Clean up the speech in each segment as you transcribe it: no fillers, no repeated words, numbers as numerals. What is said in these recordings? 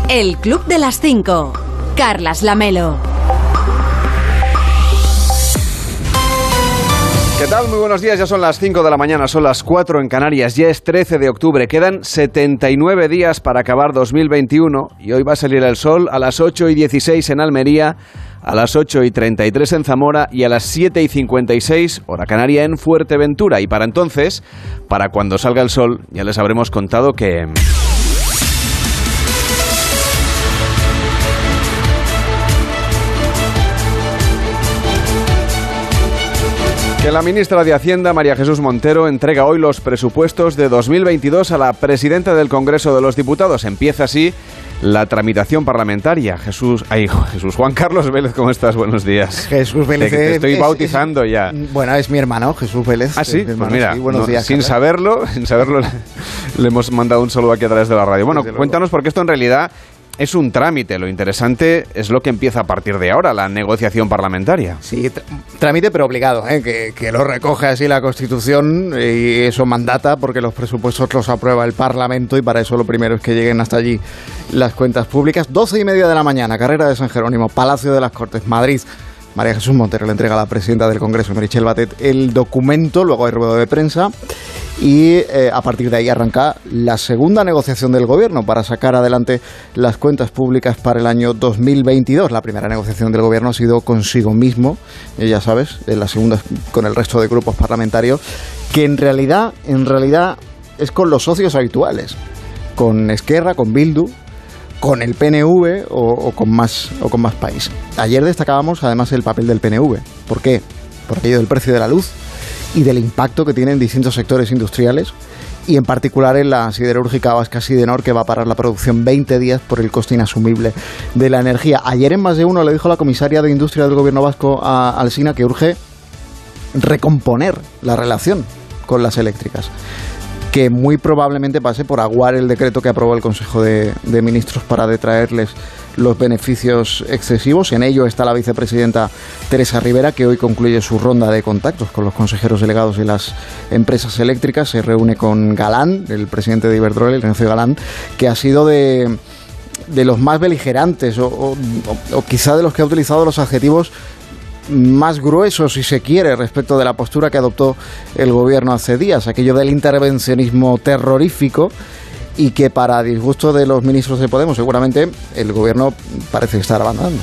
El Club de las 5. Carlas Lamelo. ¿Qué tal? Muy buenos días, ya son las 5 de la mañana, son las 4 en Canarias, ya es 13 de octubre, quedan 79 días para acabar 2021 y hoy va a salir el sol a las 8:16 en Almería, a las 8:33 en Zamora y a las 7:56 hora canaria en Fuerteventura. Y para entonces, para cuando salga el sol, ya les habremos contado que la ministra de Hacienda, María Jesús Montero, entrega hoy los presupuestos de 2022 a la presidenta del Congreso de los Diputados. Empieza así la tramitación parlamentaria. Juan Carlos Vélez, ¿cómo estás? Buenos días. Jesús Vélez. Te estoy bautizando ya. Bueno, es mi hermano, Jesús Vélez. Ah, sí, pues mira, sí, buenos días, sin saberlo, le hemos mandado un saludo aquí a través de la radio. Bueno, cuéntanos, porque esto en realidad es un trámite. Lo interesante es lo que empieza a partir de ahora, la negociación parlamentaria. Sí, trámite pero obligado, que lo recoge así la Constitución y eso mandata, porque los presupuestos los aprueba el Parlamento y para eso lo primero es que lleguen hasta allí las cuentas públicas. 12:30 de la mañana, carrera de San Jerónimo, Palacio de las Cortes, Madrid. María Jesús Montero le entrega a la presidenta del Congreso, Meritxell Batet, el documento, luego hay rueda de prensa y a partir de ahí arranca la segunda negociación del Gobierno para sacar adelante las cuentas públicas para el año 2022. La primera negociación del Gobierno ha sido consigo mismo, ya sabes, la segunda con el resto de grupos parlamentarios, que en realidad es con los socios habituales, con Esquerra, con Bildu, con el PNV o con más país. Ayer destacábamos además el papel del PNV. ¿Por qué? Por aquello del precio de la luz y del impacto que tiene en distintos sectores industriales y en particular en la siderúrgica vasca Sidenor, que va a parar la producción 20 días por el coste inasumible de la energía. Ayer en Más de Uno le dijo la comisaria de Industria del Gobierno vasco a Alsina que urge recomponer la relación con las eléctricas, que muy probablemente pase por aguar el decreto que aprobó el Consejo de Ministros para detraerles los beneficios excesivos. En ello está la vicepresidenta Teresa Rivera, que hoy concluye su ronda de contactos con los consejeros delegados de las empresas eléctricas. Se reúne con Galán, el presidente de Iberdrola, Ignacio Galán, que ha sido de los más beligerantes o quizá de los que ha utilizado los adjetivos más gruesos, si se quiere, respecto de la postura que adoptó el Gobierno hace días, aquello del intervencionismo terrorífico, y que para disgusto de los ministros de Podemos seguramente el Gobierno parece estar abandonando.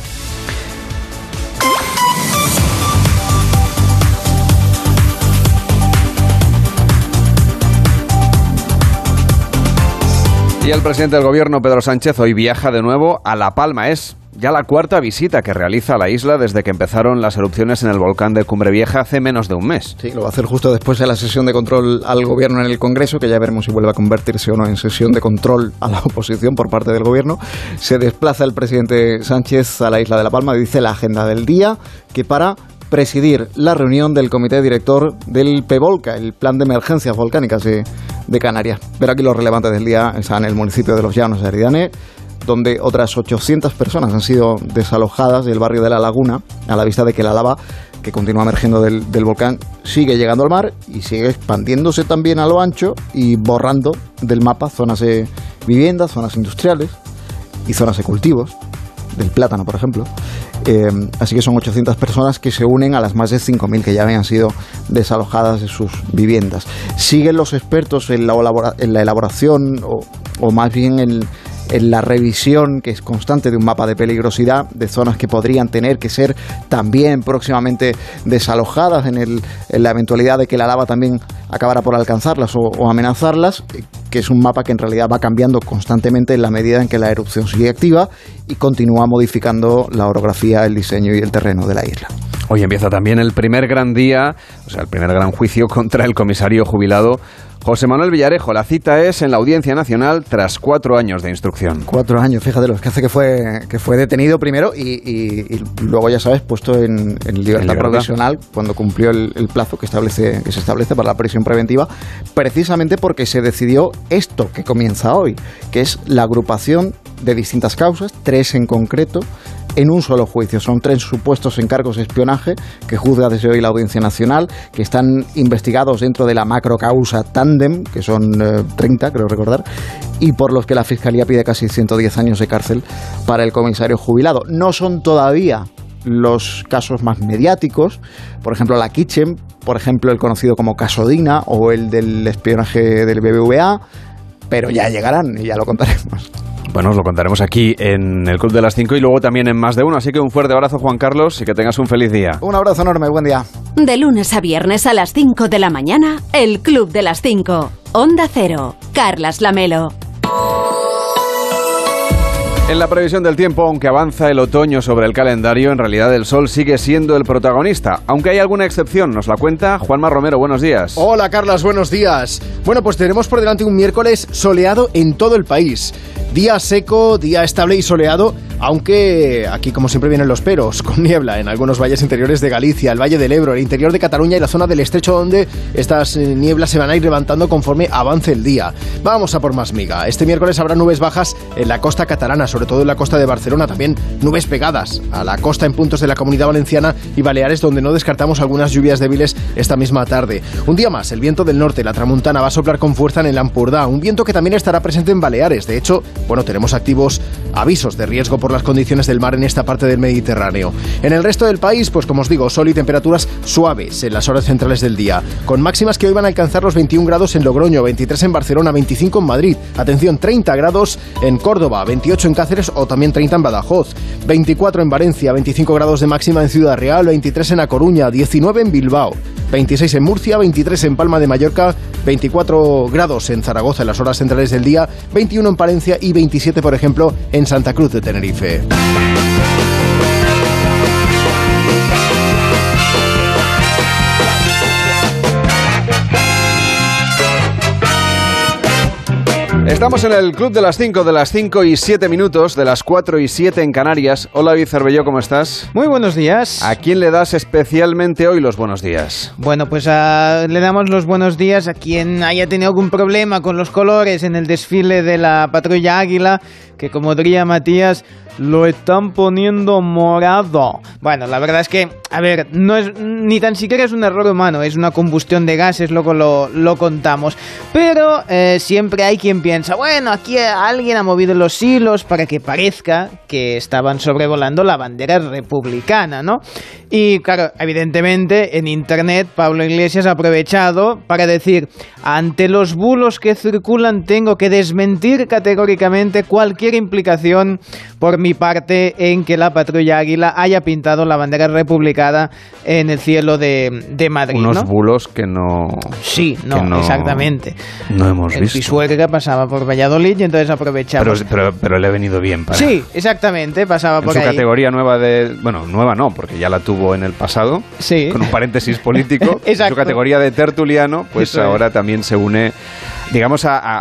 Y el presidente del Gobierno, Pedro Sánchez, hoy viaja de nuevo a La Palma. Es ya la cuarta visita que realiza a la isla desde que empezaron las erupciones en el volcán de Cumbre Vieja hace menos de un mes. Sí, lo va a hacer justo después de la sesión de control al Gobierno en el Congreso, que ya veremos si vuelve a convertirse o no en sesión de control a la oposición por parte del Gobierno. Se desplaza el presidente Sánchez a la isla de La Palma, dice la agenda del día, que para presidir la reunión del comité director del PEVOLCA, el Plan de Emergencias Volcánicas de Canarias. Pero aquí lo relevante del día está en el municipio de Los Llanos de Aridane, donde otras 800 personas han sido desalojadas del barrio de La Laguna, a la vista de que la lava que continúa emergiendo del volcán sigue llegando al mar y sigue expandiéndose también a lo ancho y borrando del mapa zonas de viviendas, zonas industriales y zonas de cultivos, del plátano, por ejemplo. Así que son 800 personas que se unen a las más de 5.000 que ya habían sido desalojadas de sus viviendas. Siguen los expertos en la elaboración o más bien en la revisión, que es constante, de un mapa de peligrosidad de zonas que podrían tener que ser también próximamente desalojadas en la eventualidad de que la lava también acabara por alcanzarlas o amenazarlas, que es un mapa que en realidad va cambiando constantemente en la medida en que la erupción sigue activa y continúa modificando la orografía, el diseño y el terreno de la isla. Hoy empieza también el primer gran día, el primer gran juicio contra el comisario jubilado José Manuel Villarejo. La cita es en la Audiencia Nacional tras 4 años de instrucción. 4 años, fíjate, los que hace que fue detenido primero y luego, ya sabes, puesto en libertad provisional cuando cumplió el plazo que se establece para la prisión preventiva, precisamente porque se decidió esto que comienza hoy, que es la agrupación de distintas causas, 3 en concreto, en un solo juicio. Son 3 supuestos encargos de espionaje que juzga desde hoy la Audiencia Nacional, que están investigados dentro de la macrocausa Tandem, que son 30, creo recordar, y por los que la Fiscalía pide casi 110 años de cárcel para el comisario jubilado. No son todavía los casos más mediáticos, por ejemplo la Kitchen, por ejemplo el conocido como caso Dina o el del espionaje del BBVA, pero ya llegarán y ya lo contaremos. Bueno, os lo contaremos aquí en el Club de las 5 y luego también en Más de Uno, así que un fuerte abrazo, Juan Carlos, y que tengas un feliz día. Un abrazo enorme, buen día. De lunes a viernes a las 5 de la mañana, el Club de las 5. Onda Cero, Carlas Lamelo. En la previsión del tiempo, aunque avanza el otoño sobre el calendario, en realidad el sol sigue siendo el protagonista. Aunque hay alguna excepción, nos la cuenta Juanma Romero. Buenos días. Hola, Carlas, buenos días. Bueno, pues tenemos por delante un miércoles soleado en todo el país. Día seco, día estable y soleado, aunque aquí como siempre vienen los peros, con niebla en algunos valles interiores de Galicia, el Valle del Ebro, el interior de Cataluña y la zona del Estrecho, donde estas nieblas se van a ir levantando conforme avance el día. Vamos a por más miga. Este miércoles habrá nubes bajas en la costa catalana, sobre todo en la costa de Barcelona, también nubes pegadas a la costa en puntos de la Comunidad Valenciana y Baleares, donde no descartamos algunas lluvias débiles esta misma tarde. Un día más, el viento del norte, la tramuntana, va a soplar con fuerza en el Ampurdá, un viento que también estará presente en Baleares. De hecho, bueno, tenemos activos avisos de riesgo por las condiciones del mar en esta parte del Mediterráneo. En el resto del país, pues como os digo, sol y temperaturas suaves en las horas centrales del día, con máximas que hoy van a alcanzar los 21 grados en Logroño, 23 en Barcelona, 25 en Madrid, atención, 30 grados en Córdoba, 28 en Cáceres o también 30 en Badajoz, 24 en Valencia, 25 grados de máxima en Ciudad Real, 23 en A Coruña, 19 en Bilbao, 26 en Murcia, 23 en Palma de Mallorca, 24 grados en Zaragoza en las horas centrales del día, 21 en Palencia y 27, por ejemplo, en Santa Cruz de Tenerife. Estamos en el Club de las 5, de las 5 y 7 minutos, de las 4 y 7 en Canarias. Hola, David Cervelló, ¿cómo estás? Muy buenos días. ¿A quién le das especialmente hoy los buenos días? Bueno, pues le damos los buenos días a quien haya tenido algún problema con los colores en el desfile de la Patrulla Águila, que como diría Matías, lo están poniendo morado. Bueno, la verdad es que, a ver, no es ni tan siquiera es un error humano, es una combustión de gases, luego lo contamos. Pero siempre hay quien piensa, bueno, aquí alguien ha movido los hilos para que parezca que estaban sobrevolando la bandera republicana, ¿no? Y claro, evidentemente en internet Pablo Iglesias ha aprovechado para decir, ante los bulos que circulan tengo que desmentir categóricamente cualquier implicación por mi parte en que la Patrulla Águila haya pintado la bandera republicana en el cielo de Madrid. Unos ¿no? bulos que no... Sí, no, exactamente. No hemos el visto. El Pisuerga pasaba por Valladolid y entonces aprovechamos. Pero le ha venido bien para... Sí, exactamente, pasaba por ahí. En su categoría nueva de... Bueno, nueva no, porque ya la tuvo en el pasado. Sí. Con un paréntesis político. Exacto. En su categoría de tertuliano, pues Eso ahora también se une, digamos,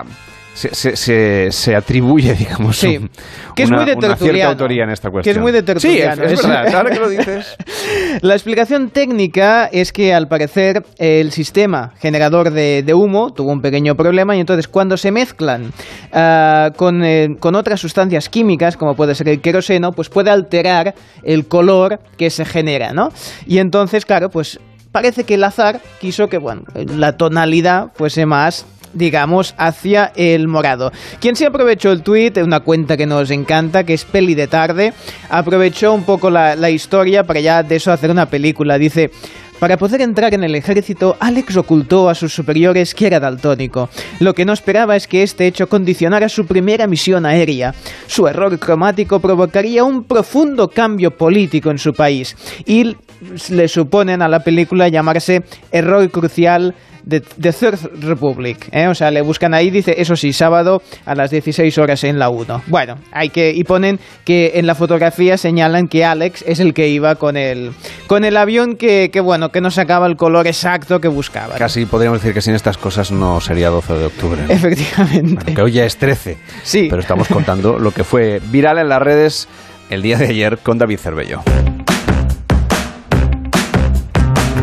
se atribuye, digamos, sí, que es muy de una cierta autoría en esta cuestión. Que es muy de tertuliano. Sí, es verdad, ahora que lo dices. La explicación técnica es que, al parecer, el sistema generador de humo tuvo un pequeño problema y entonces cuando se mezclan con otras sustancias químicas, como puede ser el queroseno, pues puede alterar el color que se genera, ¿no? Y entonces, claro, pues parece que el azar quiso que, bueno, la tonalidad fuese más, digamos, hacia el morado. Quien sí aprovechó el tuit, una cuenta que nos encanta, que es Peli de Tarde, aprovechó un poco la historia para ya de eso hacer una película. Dice: para poder entrar en el ejército, Alex ocultó a sus superiores que era daltónico. Lo que no esperaba es que este hecho condicionara su primera misión aérea. Su error cromático provocaría un profundo cambio político en su país y le suponen a la película llamarse Error Crucial de Third Republic, O sea, le buscan ahí, dice, eso sí, sábado a las 16 horas en la 1. Bueno, y ponen que en la fotografía señalan que Alex es el que iba con el avión que no sacaba el color exacto que buscaba. Casi podríamos decir que sin estas cosas no sería 12 de octubre, ¿no? Efectivamente. Bueno, que hoy ya es 13. Sí. Pero estamos contando lo que fue viral en las redes el día de ayer con David Cervelló.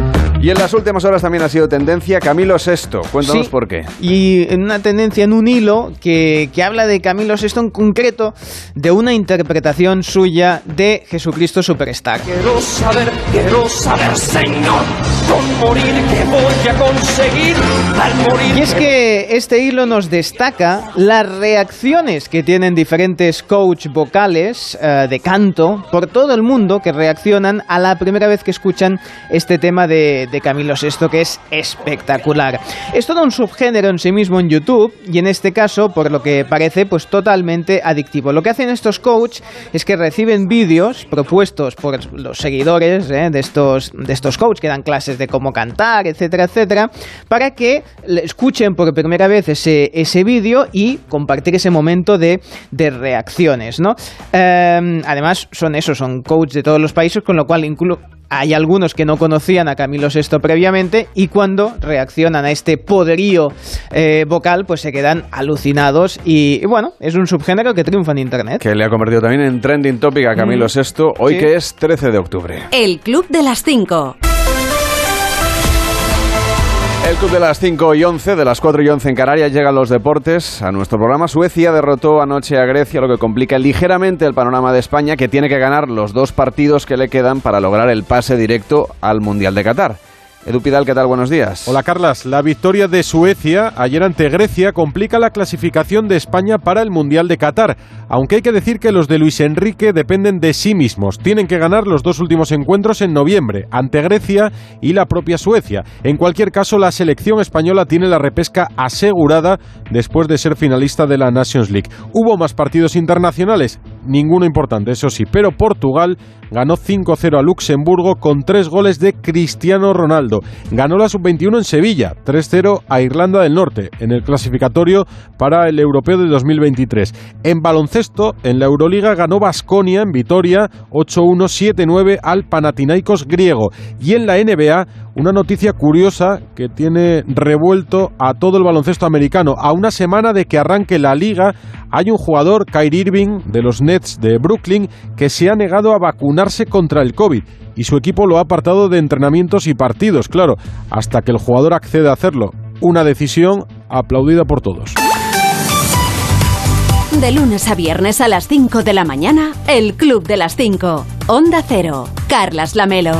Y en las últimas horas también ha sido tendencia Camilo VI. Cuéntanos por qué. Y en una tendencia en un hilo que habla de Camilo VI en concreto, de una interpretación suya de Jesucristo Superstar. Quiero saber, Señor, con morir que voy a conseguir al morir. Y es que este hilo nos destaca las reacciones que tienen diferentes coach vocales de canto por todo el mundo, que reaccionan a la primera vez que escuchan este tema de Camilo VI, que es espectacular. Es todo un subgénero en sí mismo en YouTube y en este caso, por lo que parece, pues totalmente adictivo. Lo que hacen estos coach es que reciben vídeos propuestos por los seguidores de estos coach que dan clases de cómo cantar, etcétera, etcétera, para que escuchen por primera vez ese vídeo y compartir ese momento de reacciones, ¿no? Además, son coach de todos los países, con lo cual incluso hay algunos que no conocían a Camilo VI previamente y cuando reaccionan a este poderío vocal, pues se quedan alucinados y bueno, es un subgénero que triunfa en Internet. Que le ha convertido también en trending topic a Camilo VI, hoy que es 13 de octubre. El Club de las 5. El Club de las 5:11, de las 4:11 en Canarias, llegan los deportes a nuestro programa. Suecia derrotó anoche a Grecia, lo que complica ligeramente el panorama de España, que tiene que ganar los 2 partidos que le quedan para lograr el pase directo al Mundial de Qatar. Edu Pidal, ¿qué tal? Buenos días. Hola, Carlas. La victoria de Suecia ayer ante Grecia complica la clasificación de España para el Mundial de Qatar, aunque hay que decir que los de Luis Enrique dependen de sí mismos. Tienen que ganar los 2 últimos encuentros en noviembre, ante Grecia y la propia Suecia. En cualquier caso, la selección española tiene la repesca asegurada después de ser finalista de la Nations League. ¿Hubo más partidos internacionales? Ninguno importante, eso sí, pero Portugal ganó 5-0 a Luxemburgo con 3 goles de Cristiano Ronaldo. Ganó la Sub-21 en Sevilla, 3-0 a Irlanda del Norte, en el clasificatorio para el Europeo de 2023. En baloncesto, en la Euroliga ganó Baskonia en Vitoria, 8-1, 7-9 al Panathinaikos griego. Y en la NBA, una noticia curiosa que tiene revuelto a todo el baloncesto americano. A una semana de que arranque la liga, hay un jugador, Kyrie Irving, de los Nets de Brooklyn, que se ha negado a vacunarse contra el COVID y su equipo lo ha apartado de entrenamientos y partidos, claro, hasta que el jugador acceda a hacerlo. Una decisión aplaudida por todos. De lunes a viernes a las 5 de la mañana, el Club de las 5. Onda Cero. Carlas Lamelo.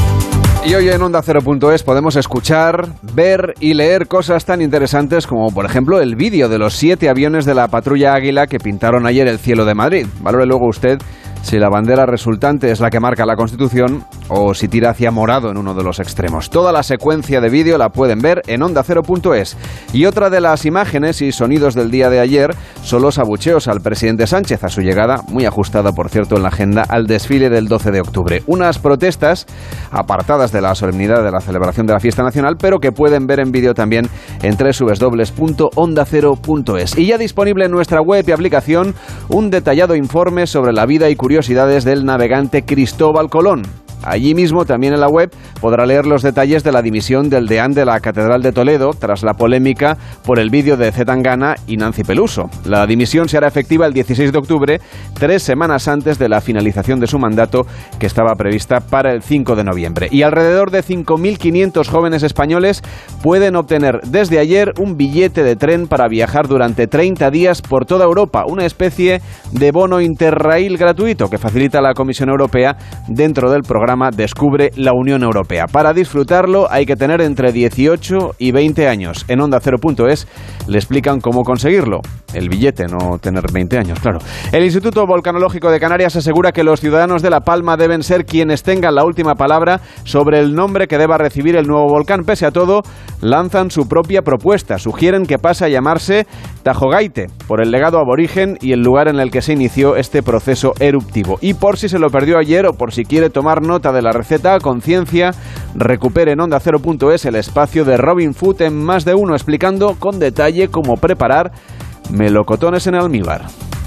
Y hoy en OndaCero.es podemos escuchar, ver y leer cosas tan interesantes como, por ejemplo, el vídeo de los 7 aviones de la patrulla Águila que pintaron ayer el cielo de Madrid. Valore luego usted si la bandera resultante es la que marca la Constitución o si tira hacia morado en uno de los extremos. Toda la secuencia de vídeo la pueden ver en OndaCero.es. Y otra de las imágenes y sonidos del día de ayer son los abucheos al presidente Sánchez a su llegada, muy ajustada por cierto en la agenda, al desfile del 12 de octubre. Unas protestas apartadas de la solemnidad de la celebración de la fiesta nacional, pero que pueden ver en vídeo también en www.ondacero.es. Y ya disponible en nuestra web y aplicación un detallado informe sobre la vida y curiosidades del navegante Cristóbal Colón. Allí mismo, también en la web, podrá leer los detalles de la dimisión del deán de la Catedral de Toledo tras la polémica por el vídeo de Zetangana y Nancy Peluso. La dimisión se hará efectiva el 16 de octubre, 3 semanas antes de la finalización de su mandato, que estaba prevista para el 5 de noviembre. Y alrededor de 5.500 jóvenes españoles pueden obtener desde ayer un billete de tren para viajar durante 30 días por toda Europa, una especie de bono Interrail gratuito que facilita la Comisión Europea dentro del programa Descubre la Unión Europea. Para disfrutarlo hay que tener entre 18 y 20 años. En OndaCero.es le explican cómo conseguirlo. El billete, no tener 20 años, claro. El Instituto Volcanológico de Canarias asegura que los ciudadanos de La Palma deben ser quienes tengan la última palabra sobre el nombre que deba recibir el nuevo volcán. Pese a todo, lanzan su propia propuesta. Sugieren que pase a llamarse Tajogaite, por el legado aborigen y el lugar en el que se inició este proceso eruptivo. Y por si se lo perdió ayer o por si quiere tomar nota de la receta a conciencia, recupere en OndaCero.es el espacio de Robin Food en Más de Uno, explicando con detalle cómo preparar melocotones en almíbar.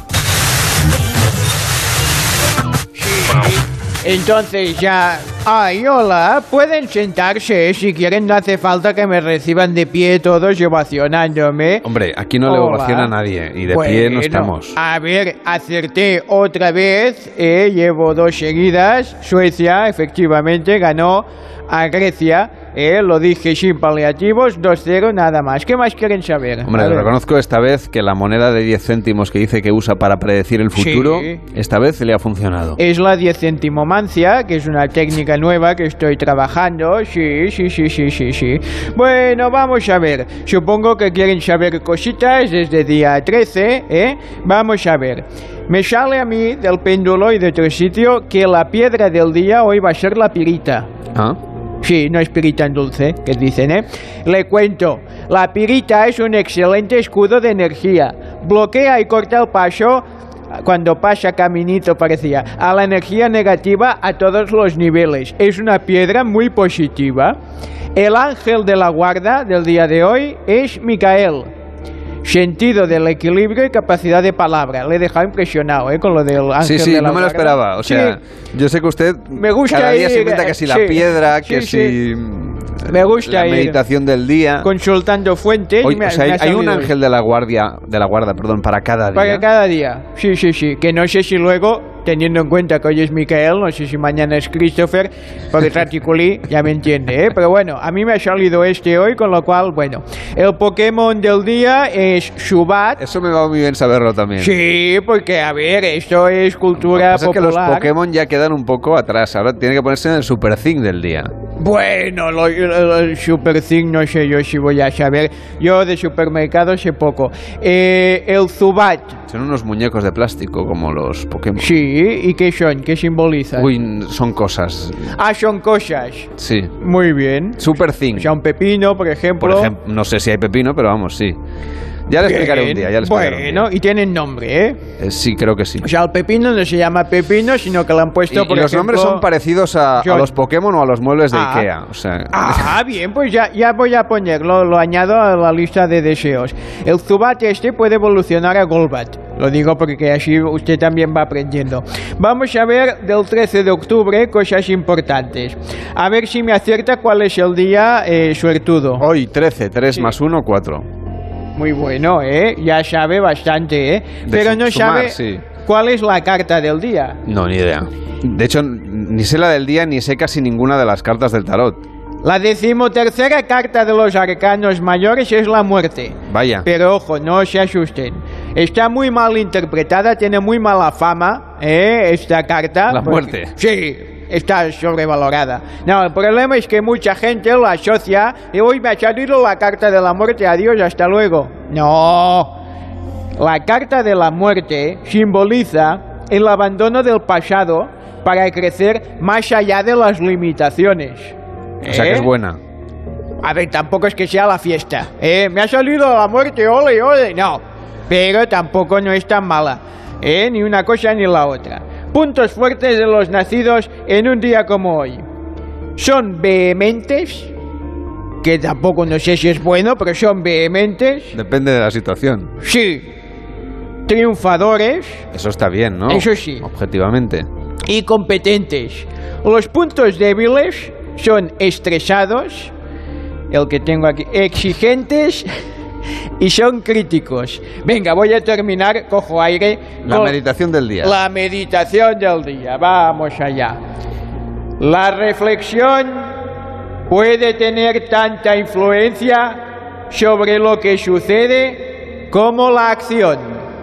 Entonces ya... ¡Ay, hola! Pueden sentarse, si quieren, no hace falta que me reciban de pie todos ovacionándome. Hombre, aquí no le ovaciona a nadie y de pie no estamos. A ver, acerté otra vez, llevo 2 seguidas. Suecia, efectivamente, ganó a Grecia Lo dije sin paliativos, 2-0, nada más. ¿Qué más quieren saber? Hombre, reconozco esta vez que la moneda de 10 céntimos que dice que usa para predecir el futuro, esta vez le ha funcionado. Es la 10 centimomancia, que es una técnica nueva que estoy trabajando. Sí. Bueno, vamos a ver. Supongo que quieren saber cositas desde día 13, Vamos a ver. Me sale a mí del péndulo y de otro sitio que la piedra del día hoy va a ser la pirita. ¿Ah? Sí, no es pirita en dulce, que dicen, Le cuento, la pirita es un excelente escudo de energía. Bloquea y corta el paso, cuando pasa caminito parecía, a la energía negativa a todos los niveles. Es una piedra muy positiva. El ángel de la guarda del día de hoy es Micael. Sentido del equilibrio y capacidad de palabra. Le he dejado impresionado, con lo del ángel de la no me lo esperaba. O sea, yo sé que usted me gusta cada día se inventa que si la piedra, que si me gusta la meditación del día. Consultando fuentes. Hay un ángel de la guarda, para cada día. Para cada día. Sí. Que no sé si luego, teniendo en cuenta que hoy es Micael, no sé si mañana es Christopher, porque Raticulí ya me entiende, Pero bueno, a mí me ha salido hoy, con lo cual, bueno, el Pokémon del día es Zubat. Eso me va muy bien saberlo también. Sí, porque, a ver, esto es cultura popular. Es que los Pokémon ya quedan un poco atrás, ahora tiene que ponerse en el Super Thing del día. Bueno, el Super Thing no sé yo si voy a saber. Yo de supermercado sé poco. El Zubat. Son unos muñecos de plástico como los Pokémon. Sí, ¿y qué son? ¿Qué simbolizan? Son cosas. Ah, son cosas. Sí. Muy bien. Super Thing. O sea, un pepino, por ejemplo. No sé si hay pepino, pero vamos, sí. Ya le explicaré un día. Bueno, y tienen nombre, sí, creo que sí. O sea, el pepino no se llama pepino, sino que le han puesto, por ejemplo... los nombres son parecidos a los Pokémon o a los muebles de Ikea. O sea... bien, pues ya voy a ponerlo, lo añado a la lista de deseos. El Zubat puede evolucionar a Golbat. Lo digo porque así usted también va aprendiendo. Vamos a ver del 13 de octubre cosas importantes. A ver si me acierta cuál es el día suertudo. Hoy, 13, 3 más 1, 4. Muy bueno, ya sabe bastante, pero no sabe cuál es la carta del día. No, ni idea. De hecho, ni sé la del día ni sé casi ninguna de las cartas del tarot. La 13ª carta de los arcanos mayores es la muerte. Vaya. Pero ojo, no se asusten. Está muy mal interpretada, tiene muy mala fama, esta carta. La muerte. Sí. Está sobrevalorada. No, el problema es que mucha gente lo asocia y hoy me ha salido la carta de la muerte, adiós, hasta luego. No, la carta de la muerte simboliza el abandono del pasado para crecer más allá de las limitaciones. O sea que es buena. A ver, tampoco es que sea la fiesta. Me ha salido la muerte, ole, ole. No, pero tampoco no es tan mala. Ni una cosa ni la otra. Puntos fuertes de los nacidos en un día como hoy. Son vehementes, que tampoco no sé si es bueno, pero son vehementes. Depende de la situación. Sí. Triunfadores. Eso está bien, ¿no? Eso sí. Objetivamente. Y competentes. Los puntos débiles son estresados, el que tengo aquí, exigentes y son críticos. Venga, voy a terminar, cojo aire. La meditación del día. La meditación del día, vamos allá. La reflexión puede tener tanta influencia sobre lo que sucede como la acción.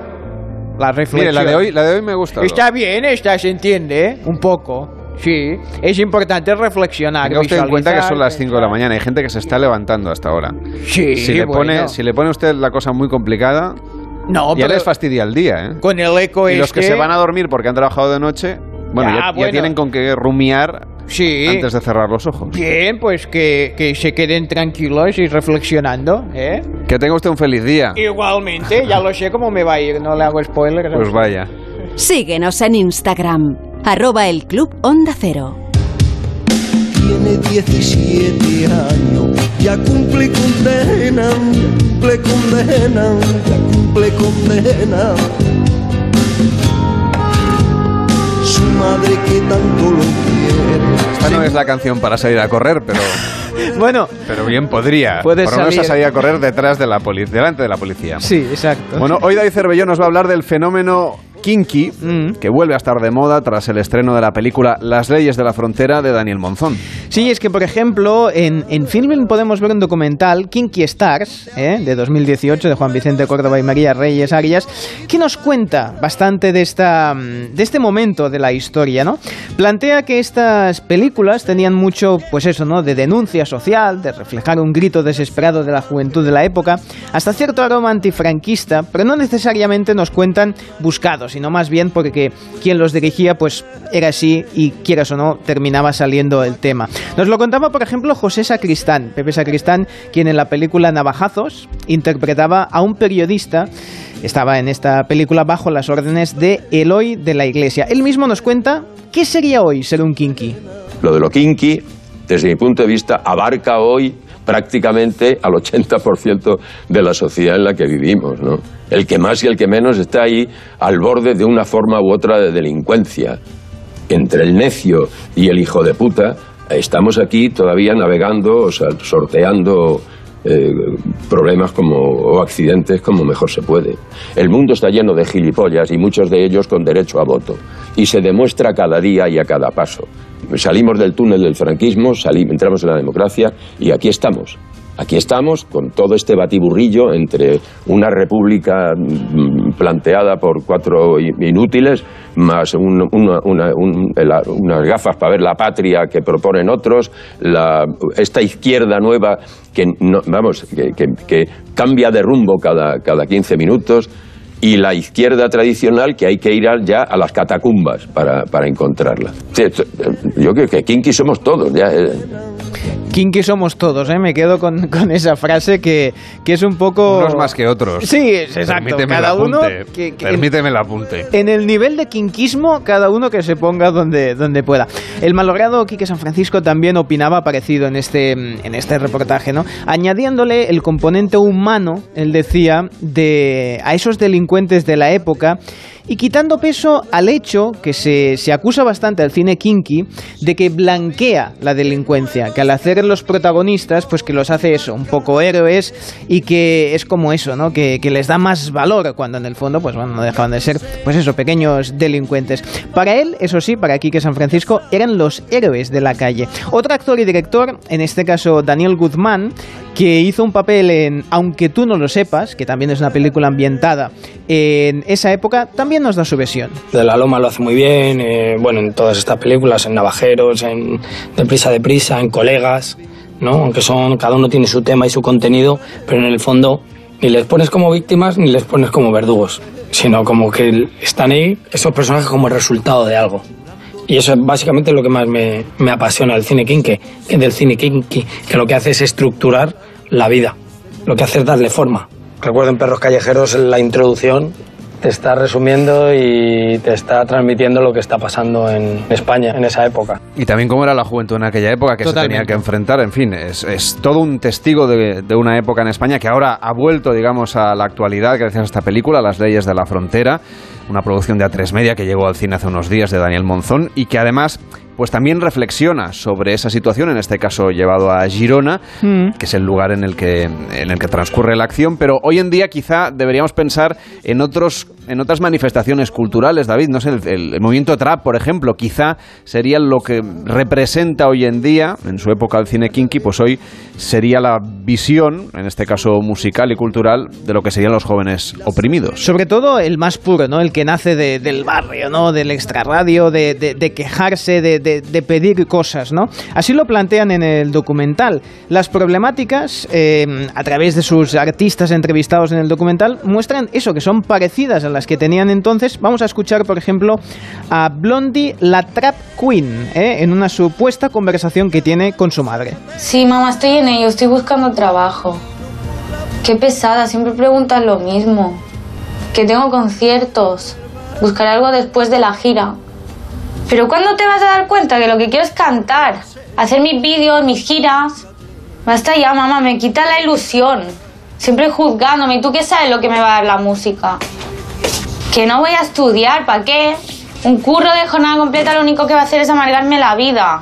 La reflexión. Mire, la de hoy me gusta. Está bien, se entiende, un poco. Sí, es importante reflexionar. Tenga usted en cuenta que son las 5 de la mañana. Hay gente que se está levantando hasta ahora. Sí, si le pone usted la cosa muy complicada, ya les fastidia el día, Con el eco y los que se van a dormir porque han trabajado de noche, ya tienen con qué rumiar antes de cerrar los ojos. Bien, pues que se queden tranquilos y reflexionando, Que tenga usted un feliz día. Igualmente, ya lo sé cómo me va a ir, no le hago spoiler. Pues vaya. Síguenos en Instagram, @elclub Onda Cero. Tiene 17 años, ya cumple condena, ya cumple condena. Su madre que tanto lo quiere. Esta no es la canción para salir a correr, pero... Pero bien podría. Por lo menos a salir a correr delante de la policía. Sí, exacto. Bueno, hoy David Cervelló nos va a hablar del fenómeno kinky, que vuelve a estar de moda tras el estreno de la película Las leyes de la frontera de Daniel Monzón. Sí, es que por ejemplo en Filmin podemos ver un documental, Kinky Stars, de 2018, de Juan Vicente Córdoba y María Reyes Arias, que nos cuenta bastante de este momento de la historia, ¿no? Plantea que estas películas tenían mucho, pues eso, ¿no?, de denuncia social, de reflejar un grito desesperado de la juventud de la época, hasta cierto aroma antifranquista, pero no necesariamente nos cuentan buscados, sino más bien porque quien los dirigía pues era así y, quieras o no, terminaba saliendo el tema. Nos lo contaba, por ejemplo, José Sacristán, Pepe Sacristán, quien en la película Navajazos interpretaba a un periodista. Estaba en esta película bajo las órdenes de Eloy de la Iglesia. Él mismo nos cuenta qué sería hoy ser un kinky. Lo de lo kinky, desde mi punto de vista, abarca hoy prácticamente al 80% de la sociedad en la que vivimos, ¿no? El que más y el que menos está ahí al borde de una forma u otra de delincuencia. Entre el necio y el hijo de puta, estamos aquí todavía navegando, o sea, sorteando problemas o accidentes como mejor se puede. El mundo está lleno de gilipollas y muchos de ellos con derecho a voto. Y se demuestra cada día y a cada paso. Salimos del túnel del franquismo, entramos en la democracia y aquí estamos. Aquí estamos con todo este batiburrillo entre una república planteada por 4 inútiles, más unas gafas para ver la patria que proponen otros, esta izquierda nueva que cambia de rumbo cada 15 minutos, y la izquierda tradicional que hay que ir ya a las catacumbas para encontrarla. Yo creo que kinky somos todos. Ya. Kinky somos todos, ¿eh? Me quedo con esa frase que es un poco... Unos más que otros. Sí, exacto. Cada uno... Permíteme el apunte. En el nivel de kinkismo, cada uno que se ponga donde pueda. El malogrado Quique San Francisco también opinaba parecido en este reportaje, ¿no? Añadiéndole el componente humano, él decía, a esos delincuentes de la época, y quitando peso al hecho que se acusa bastante al cine kinky de que blanquea la delincuencia, que al hacer los protagonistas, pues que los hace eso, un poco héroes, y que es como eso, ¿no? Que les da más valor, cuando en el fondo, pues bueno, no dejaban de ser, pues eso, pequeños delincuentes. Para él, eso sí, para Quique San Francisco, eran los héroes de la calle. Otro actor y director, en este caso Daniel Guzmán, que hizo un papel en Aunque tú no lo sepas, que también es una película ambientada en esa época, también nos da su versión. De la Loma lo hace muy bien, bueno, en todas estas películas, en Navajeros, en Deprisa, en Colegas, ¿no? Aunque cada uno tiene su tema y su contenido, pero en el fondo ni les pones como víctimas ni les pones como verdugos, sino como que están ahí esos personajes como el resultado de algo. Y eso es básicamente lo que más me apasiona del cine kinky, que lo que hace es estructurar la vida, lo que hace es darle forma. Recuerdo en Perros Callejeros, la introducción te está resumiendo y te está transmitiendo lo que está pasando en España en esa época. Y también cómo era la juventud en aquella época, que Totalmente. Se tenía que enfrentar. En fin, es todo un testigo de una época en España que ahora ha vuelto, digamos, a la actualidad gracias a esta película, Las leyes de la frontera, una producción de A3 Media que llegó al cine hace unos días, de Daniel Monzón, y que además pues también reflexiona sobre esa situación, en este caso llevado a Girona, que es el lugar en el que transcurre la acción, pero hoy en día quizá deberíamos pensar en otras manifestaciones culturales, David, no sé, el movimiento trap, por ejemplo, quizá sería lo que representa hoy en día, en su época el cine kinky, pues hoy sería la visión, en este caso musical y cultural, de lo que serían los jóvenes oprimidos. Sobre todo el más puro, ¿no? El que nace del barrio, ¿no? Del extrarradio, de quejarse, de pedir cosas, ¿no? Así lo plantean en el documental. Las problemáticas, a través de sus artistas entrevistados en el documental, muestran eso, que son parecidas a las que tenían entonces. Vamos a escuchar, por ejemplo, a Blondie, la Trap Queen, en una supuesta conversación que tiene con su madre. Sí, mamá, estoy en ello, estoy buscando trabajo. Qué pesada, siempre preguntas lo mismo. Que tengo conciertos, buscaré algo después de la gira. Pero ¿cuándo te vas a dar cuenta que lo que quiero es cantar? Hacer mis vídeos, mis giras. Basta ya, mamá, me quita la ilusión. Siempre juzgándome. ¿Y tú qué sabes lo que me va a dar la música? Que no voy a estudiar, ¿para qué? Un curro de jornada completa lo único que va a hacer es amargarme la vida.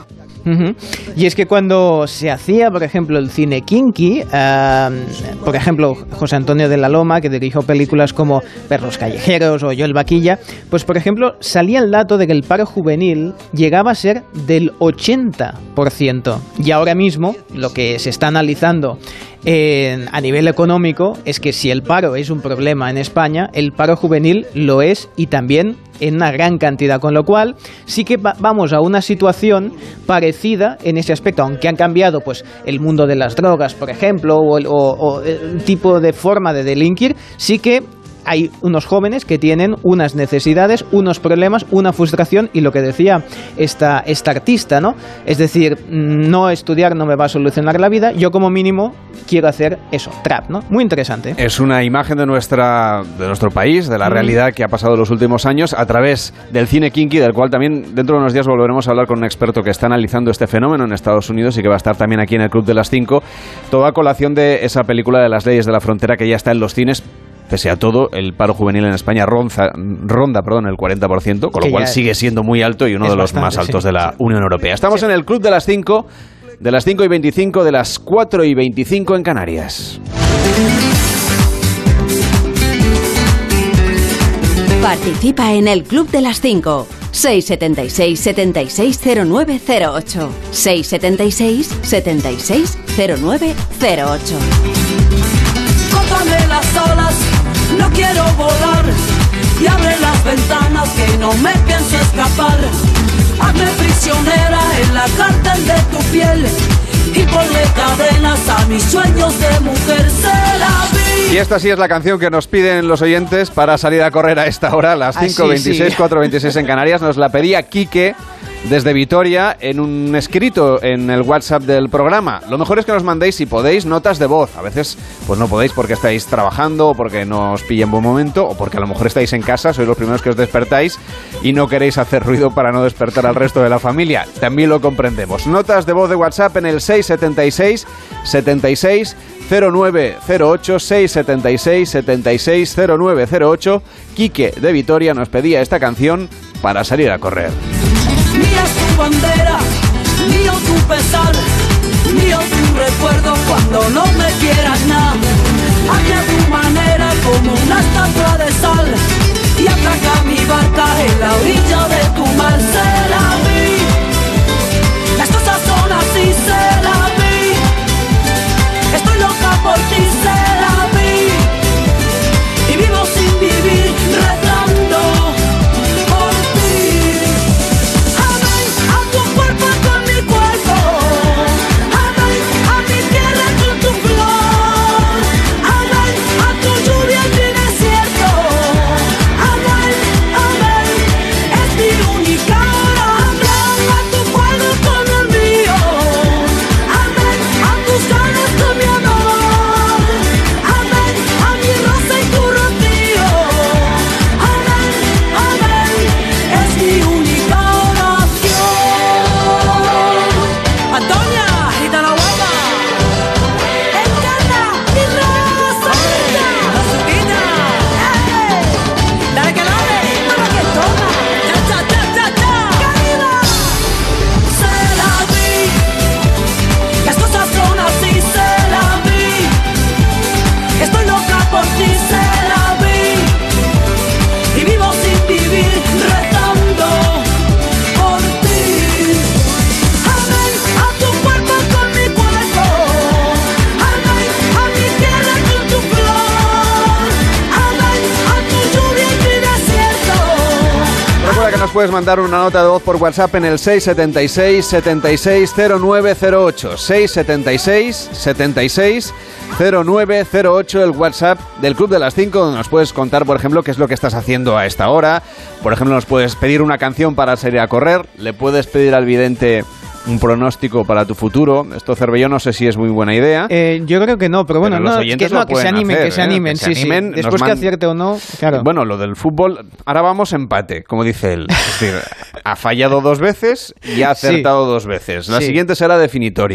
Y es que cuando se hacía, por ejemplo, el cine kinky, por ejemplo, José Antonio de la Loma, que dirigió películas como Perros callejeros o Yo el vaquilla, pues por ejemplo salía el dato de que el paro juvenil llegaba a ser del 80%. Y ahora mismo lo que se está analizando a nivel económico es que si el paro es un problema en España, el paro juvenil lo es, y también en una gran cantidad, con lo cual sí que vamos a una situación parecida en ese aspecto, aunque han cambiado pues el mundo de las drogas, por ejemplo, o el tipo de forma de delinquir. Sí que hay unos jóvenes que tienen unas necesidades, unos problemas, una frustración, y lo que decía esta artista, ¿no? Es decir, no estudiar no me va a solucionar la vida, yo como mínimo quiero hacer eso, trap, ¿no? Muy interesante. Es una imagen de nuestro país, de la realidad que ha pasado los últimos años a través del cine kinky, del cual también dentro de unos días volveremos a hablar con un experto que está analizando este fenómeno en Estados Unidos y que va a estar también aquí en el Club de las 5. Toda colación de esa película de Las leyes de la frontera que ya está en los cines. Pese a todo, el paro juvenil en España ronda el 40%, con lo cual sigue siendo muy alto y uno de los más altos de la Unión Europea. Estamos en el Club de las 5, de las 5:25, de las 4:25 en Canarias. Participa en el Club de las 5. 676 760908. 676 760908. Cótame las alas, no quiero volar, y abre las ventanas que no me pienso escapar. Hazme prisionera en la cárcel de tu piel y ponle cadenas a mis sueños de mujer. Se la vi. Y esta sí es la canción que nos piden los oyentes para salir a correr a esta hora, las 5:26, 4:26 en Canarias. Nos la pedía Quique desde Vitoria en un escrito en el WhatsApp del programa. Lo mejor es que nos mandéis, si podéis, notas de voz. A veces pues no podéis porque estáis trabajando o porque no os pilla en buen momento o porque a lo mejor estáis en casa, sois los primeros que os despertáis y no queréis hacer ruido para no despertar al resto de la familia. También lo comprendemos. Notas de voz de WhatsApp en el 676 76 0908, 676 76 0908. Quique de Vitoria nos pedía esta canción para salir a correr. Mía es tu bandera, mío tu pesar, mío tu recuerdo cuando no me quieras nada. Hazme a tu manera como una estatua de sal y atraca mi barca en la orilla de tu mar. Se la vi, las cosas son así, se la vi. Estoy loca por ti, se la vi. Y vivo sin vivir, rezando por ti. Amén a tu cuerpo con mi cuerpo. Amén a mi tierra con tu flor. Amén a tu lluvia en mi desierto. Amén, amén, es mi única oración. A tu pueblo con el mío. Amén a tus ganas con mi amor. Amén a mi rosa y tu rocío. Amén, amén, es mi única oración. Antonia, gitana guapa. Encanta mi rosa. Azuquita. Dale que dale. Vamos que toma. Cha, cha, cha, cha, cha. ¡Caída! Se la vi. Las cosas son así, se la vi. Estoy loca por ti, se la vi. Y vivo sin vivir, rezando por ti. Amén a tu cuerpo con mi cuerpo. Amén a mi tierra con tu flor. Amén a tu lluvia en mi desierto. Recuerda que nos puedes mandar una nota de voz por WhatsApp en el 676 76 0908. 676 76 0908, el WhatsApp del Club de las 5, donde nos puedes contar, por ejemplo, qué es lo que estás haciendo a esta hora. Por ejemplo, nos puedes pedir una canción para salir a correr, le puedes pedir al vidente un pronóstico para tu futuro. Esto, Cervelló, no sé si es muy buena idea. Yo creo que no, pero bueno, Pero los no, oyentes que, no, lo que se pueden animen, hacer, que se animen, que se sí, animen, sí. Después que acierte o no, claro. Bueno, lo del fútbol, ahora vamos empate, como dice él. Es decir, ha fallado 2 veces y ha acertado 2 veces. La Sí. siguiente será definitoria.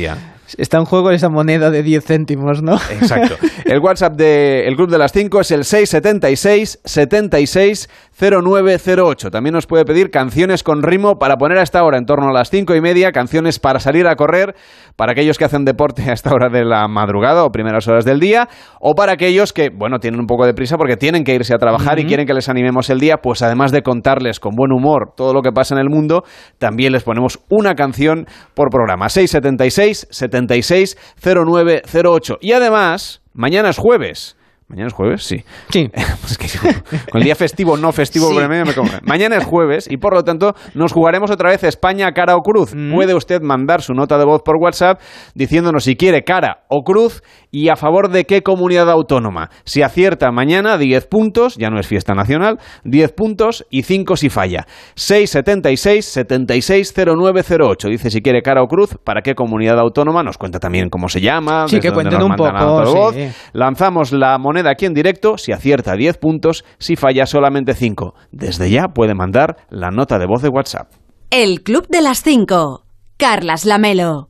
Está en juego esa moneda de 10 céntimos, ¿no? Exacto. El WhatsApp del Club de las 5 es el 676 76 0908. También nos puede pedir canciones con ritmo para poner a esta hora, en torno a las 5:30, canciones para salir a correr, para aquellos que hacen deporte a esta hora de la madrugada o primeras horas del día, o para aquellos que, bueno, tienen un poco de prisa porque tienen que irse a trabajar y quieren que les animemos el día, pues además de contarles con buen humor todo lo que pasa en el mundo, también les ponemos una canción por programa. 676 76 0908. Y además, mañana es jueves. ¿Mañana es jueves? Sí. Es que con el día festivo, no festivo, sí. Por el medio me como. Mañana es jueves y por lo tanto nos jugaremos otra vez España, cara o cruz. Puede usted mandar su nota de voz por WhatsApp diciéndonos si quiere cara o cruz y a favor de qué comunidad autónoma. Si acierta mañana, 10 puntos, ya no es fiesta nacional, 10 puntos y 5 si falla. 676 76 0908. Dice si quiere cara o cruz, para qué comunidad autónoma, nos cuenta también cómo se llama. Sí, que cuenten un poco. Sí. Lanzamos la moneda aquí en directo, si acierta 10 puntos, si falla solamente 5. Desde ya puede mandar la nota de voz de WhatsApp. El Club de las 5. Carlas Lamelo.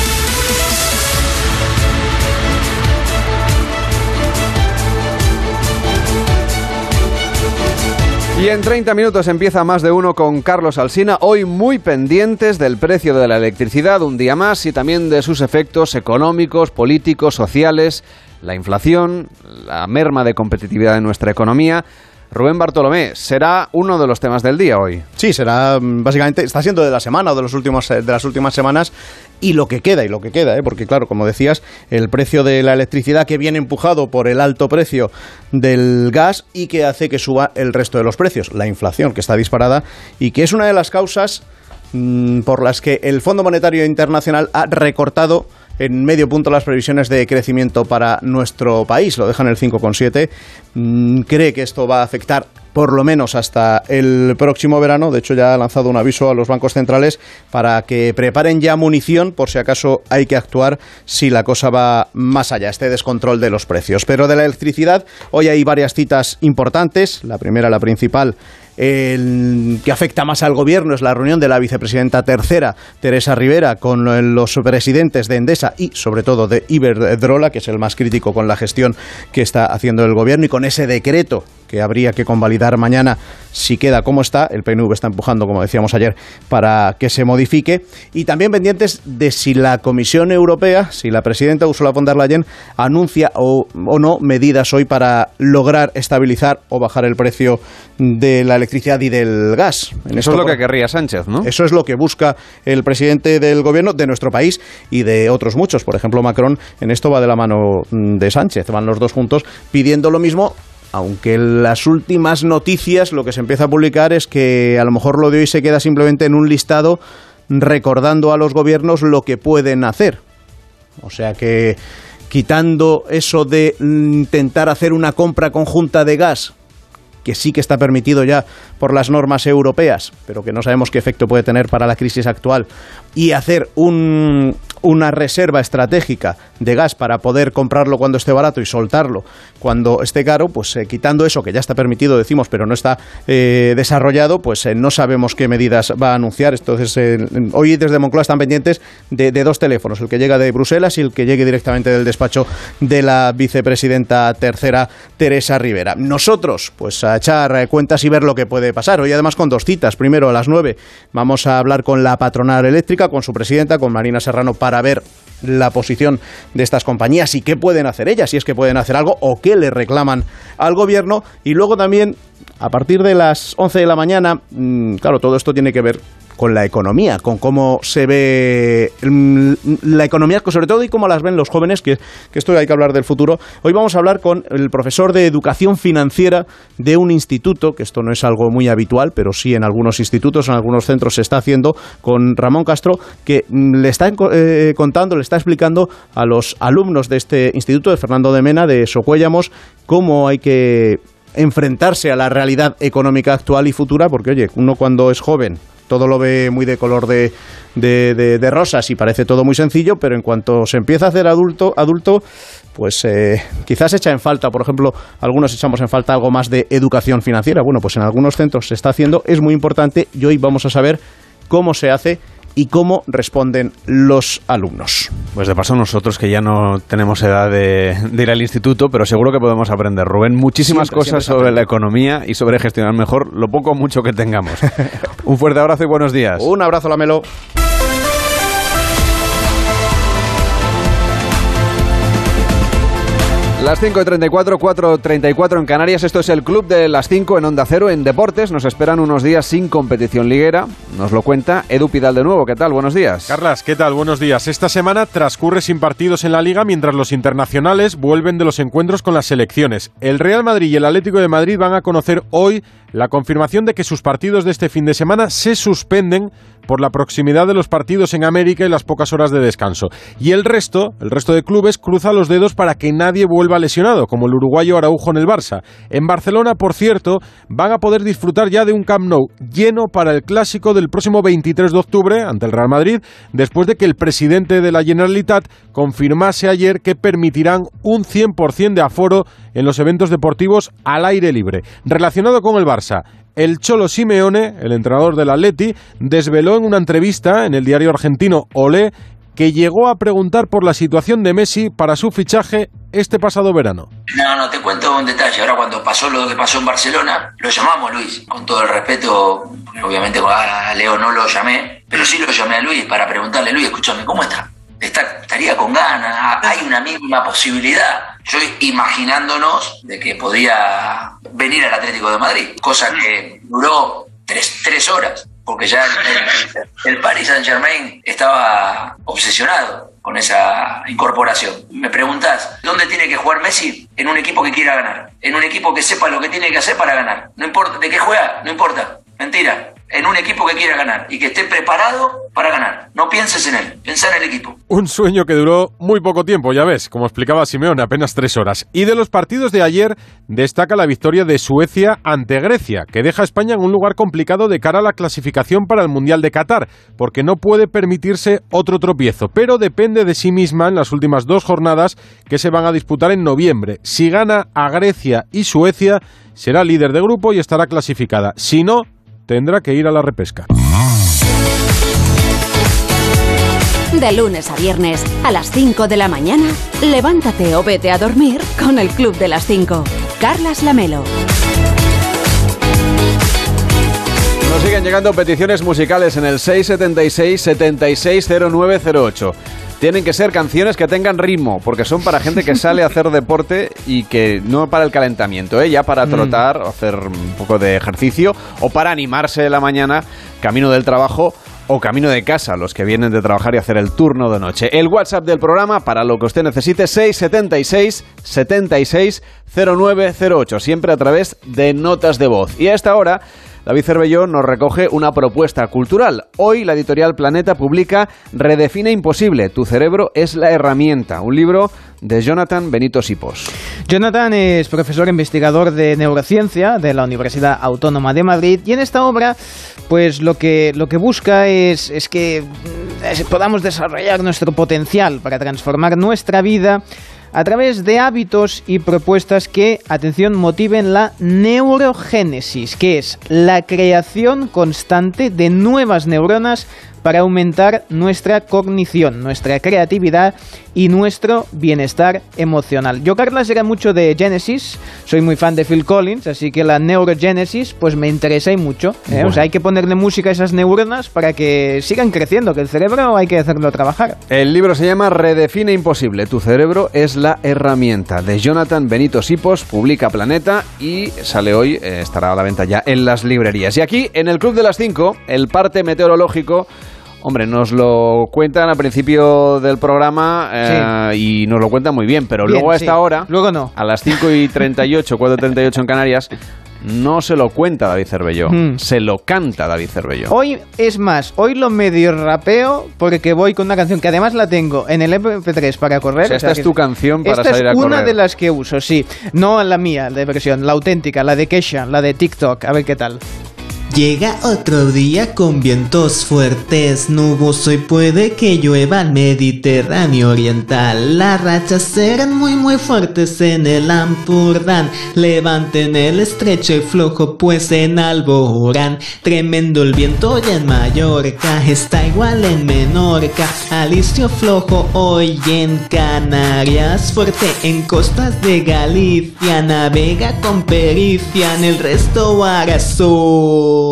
Y en 30 minutos empieza Más de Uno con Carlos Alsina, hoy muy pendientes del precio de la electricidad, un día más, y también de sus efectos económicos, políticos, sociales, la inflación, la merma de competitividad de nuestra economía. Rubén Bartolomé, será uno de los temas del día hoy. Sí, será básicamente, está siendo de la semana o de las últimas semanas y lo que queda, porque claro, como decías, el precio de la electricidad que viene empujado por el alto precio del gas y que hace que suba el resto de los precios, la inflación que está disparada y que es una de las causas por las que el Fondo Monetario Internacional ha recortado en medio punto las previsiones de crecimiento para nuestro país, lo dejan en el 5,7. Cree que esto va a afectar por lo menos hasta el próximo verano. De hecho, ya ha lanzado un aviso a los bancos centrales para que preparen ya munición por si acaso hay que actuar si la cosa va más allá, este descontrol de los precios. Pero de la electricidad, hoy hay varias citas importantes. La primera, la principal, que afecta más al gobierno, es la reunión de la vicepresidenta tercera, Teresa Rivera, con los presidentes de Endesa y sobre todo de Iberdrola, que es el más crítico con la gestión que está haciendo el gobierno y con ese decreto que habría que convalidar mañana si queda como está. El PNV está empujando, como decíamos ayer, para que se modifique. Y también pendientes de si la Comisión Europea, si la presidenta Ursula von der Leyen anuncia o no medidas hoy para lograr estabilizar o bajar el precio de la electricidad y del gas. Eso es lo que querría Sánchez, ¿no? Eso es lo que busca el presidente del gobierno de nuestro país y de otros muchos. Por ejemplo, Macron en esto va de la mano de Sánchez. Van los dos juntos pidiendo lo mismo. Aunque en las últimas noticias lo que se empieza a publicar es que a lo mejor lo de hoy se queda simplemente en un listado recordando a los gobiernos lo que pueden hacer. O sea que quitando eso de intentar hacer una compra conjunta de gas, que sí que está permitido ya por las normas europeas, pero que no sabemos qué efecto puede tener para la crisis actual, y hacer una reserva estratégica de gas para poder comprarlo cuando esté barato y soltarlo cuando esté caro, pues quitando eso que ya está permitido, decimos, pero no está desarrollado, pues no sabemos qué medidas va a anunciar. Entonces, hoy desde Moncloa están pendientes de dos teléfonos, el que llega de Bruselas y el que llegue directamente del despacho de la vicepresidenta tercera, Teresa Rivera. Nosotros, pues a echar cuentas y ver lo que puede pasar. Hoy además con dos citas. Primero a las 9 vamos a hablar con la patronal eléctrica, con su presidenta, con Marina Serrano, para ver la posición de estas compañías y qué pueden hacer ellas, si es que pueden hacer algo o qué le reclaman al gobierno. Y luego también, a partir de las 11 de la mañana, claro, todo esto tiene que ver con la economía, con cómo se ve la economía, sobre todo, y cómo las ven los jóvenes, que esto hay que hablar del futuro. Hoy vamos a hablar con el profesor de educación financiera de un instituto, que esto no es algo muy habitual, pero sí en algunos institutos, en algunos centros se está haciendo, con Ramón Castro, que le está contando, le está explicando a los alumnos de este instituto, de Fernando de Mena, de Socuéllamos, cómo hay que enfrentarse a la realidad económica actual y futura, porque oye, uno cuando es joven todo lo ve muy de color de rosas y parece todo muy sencillo, pero en cuanto se empieza a hacer adulto, pues quizás echa en falta, por ejemplo, algunos echamos en falta algo más de educación financiera. Bueno, pues en algunos centros se está haciendo, es muy importante y hoy vamos a saber cómo se hace y cómo responden los alumnos. Pues de paso nosotros que ya no tenemos edad de ir al instituto, pero seguro que podemos aprender, Rubén, muchísimas cosas sobre la economía y sobre gestionar mejor lo poco o mucho que tengamos. Un fuerte abrazo y buenos días. Un abrazo, Lamelo. Las 5:34, 4:34 en Canarias. Esto es el Club de las 5 en Onda Cero. En deportes nos esperan unos días sin competición liguera. Nos lo cuenta Edu Pidal de nuevo. ¿Qué tal? Buenos días. Carlas, ¿qué tal? Buenos días. Esta semana transcurre sin partidos en la Liga mientras los internacionales vuelven de los encuentros con las selecciones. El Real Madrid y el Atlético de Madrid van a conocer hoy la confirmación de que sus partidos de este fin de semana se suspenden por la proximidad de los partidos en América y las pocas horas de descanso. Y el resto de clubes cruza los dedos para que nadie vuelva lesionado, como el uruguayo Araujo en el Barça. En Barcelona, por cierto, van a poder disfrutar ya de un Camp Nou lleno para el clásico del próximo 23 de octubre ante el Real Madrid, después de que el presidente de la Generalitat confirmase ayer que permitirán un 100% de aforo en los eventos deportivos al aire libre. Relacionado con el Barça, el Cholo Simeone, el entrenador del Atleti, desveló en una entrevista en el diario argentino Olé que llegó a preguntar por la situación de Messi para su fichaje este pasado verano. No, te cuento un detalle. Ahora cuando pasó lo que pasó en Barcelona, lo llamamos Luis, con todo el respeto, porque obviamente a Leo no lo llamé, pero sí lo llamé a Luis para preguntarle, Luis, escúchame, ¿cómo está? ¿Estaría con ganas? ¿Hay una mínima posibilidad? Yo imaginándonos de que podía venir al Atlético de Madrid, cosa que duró tres horas, porque ya el Paris Saint-Germain estaba obsesionado con esa incorporación. Me preguntás, ¿dónde tiene que jugar Messi? En un equipo que quiera ganar, en un equipo que sepa lo que tiene que hacer para ganar. No importa de qué juega, no importa, mentira. En un equipo que quiera ganar y que esté preparado para ganar. No pienses en él, pensá en el equipo. Un sueño que duró muy poco tiempo, ya ves, como explicaba Simeone, apenas 3 horas. Y de los partidos de ayer destaca la victoria de Suecia ante Grecia, que deja a España en un lugar complicado de cara a la clasificación para el Mundial de Qatar, porque no puede permitirse otro tropiezo, pero depende de sí misma en las últimas 2 jornadas que se van a disputar en noviembre. Si gana a Grecia y Suecia, será líder de grupo y estará clasificada. Si no, tendrá que ir a la repesca. De lunes a viernes, a las 5 de la mañana, levántate o vete a dormir con el Club de las 5. Carlas Lamelo. Nos siguen llegando peticiones musicales en el 676-760908. Tienen que ser canciones que tengan ritmo, porque son para gente que sale a hacer deporte y que no para el calentamiento, ya para trotar o hacer un poco de ejercicio o para animarse de la mañana, camino del trabajo o camino de casa, los que vienen de trabajar y hacer el turno de noche. El WhatsApp del programa, para lo que usted necesite, 676-760908, siempre a través de notas de voz. Y a esta hora, David Cervelló nos recoge una propuesta cultural. Hoy la editorial Planeta publica Redefine Imposible, tu cerebro es la herramienta, un libro de Jonathan Benito Sipos. Jonathan es profesor investigador de neurociencia de la Universidad Autónoma de Madrid y en esta obra pues lo que busca es que podamos desarrollar nuestro potencial para transformar nuestra vida a través de hábitos y propuestas que, atención, motiven la neurogénesis, que es la creación constante de nuevas neuronas para aumentar nuestra cognición, nuestra creatividad y nuestro bienestar emocional. Yo, Carlas, era mucho de Genesis, soy muy fan de Phil Collins, así que la neurogénesis pues me interesa y mucho. Bueno. O sea, hay que ponerle música a esas neuronas para que sigan creciendo, que el cerebro hay que hacerlo trabajar. El libro se llama Redefine Imposible, tu cerebro es la herramienta, de Jonathan Benito Sipos, publica Planeta y sale hoy, estará a la venta ya en las librerías. Y aquí, en el Club de las 5, el parte meteorológico. Hombre, nos lo cuentan al principio del programa y nos lo cuentan muy bien, pero luego a esta hora, luego no. A las 5:38, 4:38 en Canarias, no se lo cuenta David Cervelló, se lo canta David Cervelló. Hoy lo medio rapeo porque voy con una canción que además la tengo en el MP3 para correr. O sea, esta es tu canción para salir a correr. Esta es una de las que uso, sí. No la mía, de versión, la auténtica, la de Kesha, la de TikTok. A ver qué tal. Llega otro día con vientos fuertes, nuboso y puede que llueva al Mediterráneo oriental. Las rachas serán muy fuertes en el Ampurdán, levanten el estrecho y flojo pues en Alborán. Tremendo el viento y en Mallorca, está igual en Menorca. Alisio flojo hoy en Canarias, fuerte en costas de Galicia. Navega con pericia, en el resto hará sol.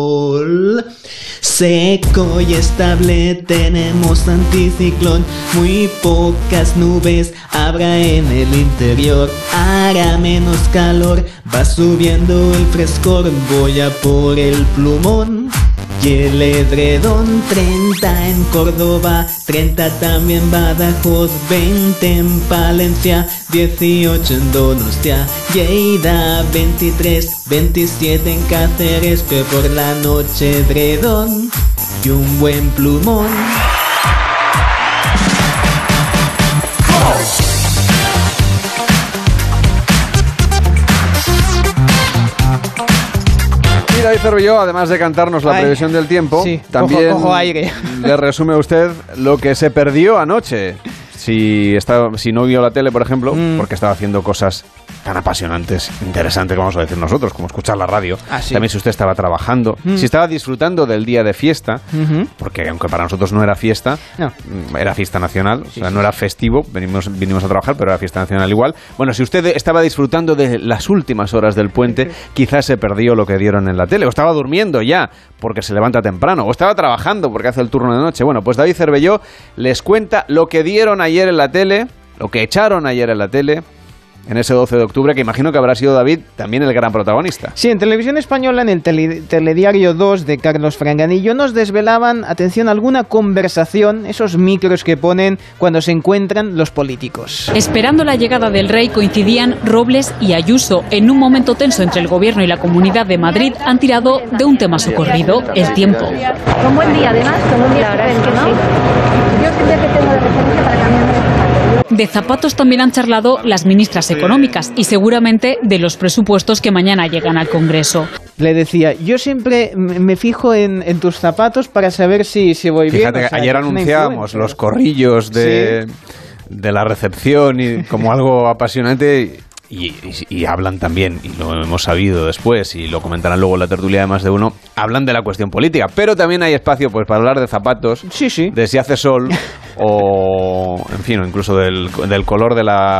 Seco y estable tenemos anticiclón, muy pocas nubes habrá en el interior. Hará menos calor, va subiendo el frescor, voy a por el plumón y el edredón. 30 en Córdoba, 30 también Badajoz, 20 en Palencia, 18 en Donostia, Lleida 23, 27 en Cáceres, pero por la noche edredón y un buen plumón. David Cervelló, además de cantarnos la previsión del tiempo, sí, también cojo aire. Le resume a usted lo que se perdió anoche. Si no vio la tele, por ejemplo, porque estaba haciendo cosas tan apasionantes, interesantes, vamos a decir nosotros, como escuchar la radio. Sí. También si usted estaba trabajando, si estaba disfrutando del día de fiesta, porque aunque para nosotros no era fiesta, era fiesta nacional, o sea, no era festivo, vinimos a trabajar, pero era fiesta nacional igual. Bueno, si usted estaba disfrutando de las últimas horas del puente, quizás se perdió lo que dieron en la tele, o estaba durmiendo ya, porque se levanta temprano, o estaba trabajando porque hace el turno de noche. Bueno, pues David Cervelló les cuenta lo que dieron ayer en la tele, lo que echaron ayer en la tele, en ese 12 de octubre, que imagino que habrá sido David también el gran protagonista. Sí, en Televisión Española, en el Telediario 2 de Carlos Franganillo, nos desvelaban, atención, alguna conversación, esos micros que ponen cuando se encuentran los políticos. Esperando la llegada del rey coincidían Robles y Ayuso. En un momento tenso entre el gobierno y la Comunidad de Madrid han tirado de un tema socorrido, el tiempo. Con buen día, además, con un día estupendo, ¿no? Yo siempre que tengo de referencia para cambiarme de zapatos. De zapatos también han charlado las ministras económicas y seguramente de los presupuestos que mañana llegan al Congreso. Le decía, yo siempre me fijo en tus zapatos para saber si voy bien. Fíjate, ayer anunciábamos los corrillos de la recepción y como algo apasionante. Y hablan también, y lo hemos sabido después, y lo comentarán luego en la tertulia de Más de Uno, hablan de la cuestión política, pero también hay espacio pues para hablar de zapatos, de si hace sol, o en fin, o incluso del color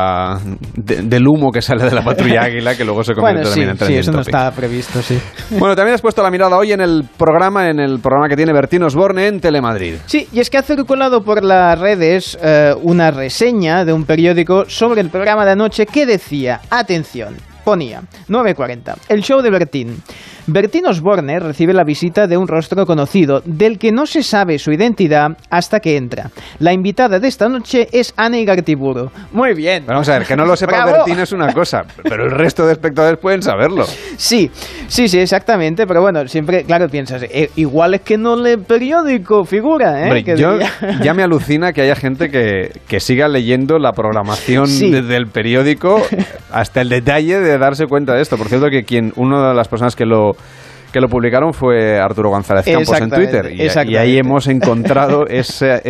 del humo que sale de la patrulla Águila, que luego se convierte también en trending eso no topic. estaba previsto, sí. Bueno, también has puesto la mirada hoy en el programa que tiene Bertín Osborne en Telemadrid. Sí, y es que ha circulado por las redes una reseña de un periódico sobre el programa de anoche que decía, atención, ponía 9:40, el show de Bertín. Bertín Osborne recibe la visita de un rostro conocido, del que no se sabe su identidad hasta que entra. La invitada de esta noche es Ana Igartiburu. Muy bien. Pero vamos a ver, que no lo sepa Bertín es una cosa, pero el resto de espectadores pueden saberlo. Sí, exactamente, pero bueno, siempre, claro, piensas, igual es que no lee periódico, figura, Hombre, ya me alucina que haya gente que siga leyendo la programación del periódico hasta el detalle de darse cuenta de esto. Por cierto, que una de las personas que lo publicaron fue Arturo González Campos en Twitter y ahí hemos encontrado esa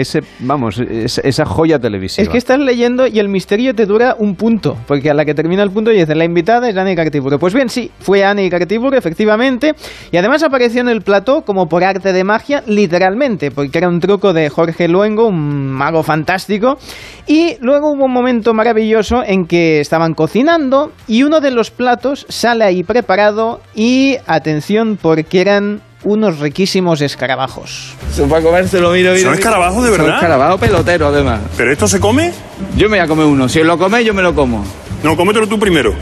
joya televisiva. Es que estás leyendo y el misterio te dura un punto, porque a la que termina el punto y dice, la invitada es Ana Igartiburu. Pues bien, sí, fue Ana Igartiburu, efectivamente, y además apareció en el plató como por arte de magia, literalmente, porque era un truco de Jorge Luengo, un mago fantástico, y luego hubo un momento maravilloso en que estaban cocinando y uno de los platos sale ahí preparado y, atención, porque eran unos riquísimos escarabajos. Para comérselo, mira. ¿Son escarabajos de verdad? Son escarabajos peloteros, además. ¿Pero esto se come? Yo me voy a comer uno. Si lo comes, yo me lo como. No, cómetelo tú primero.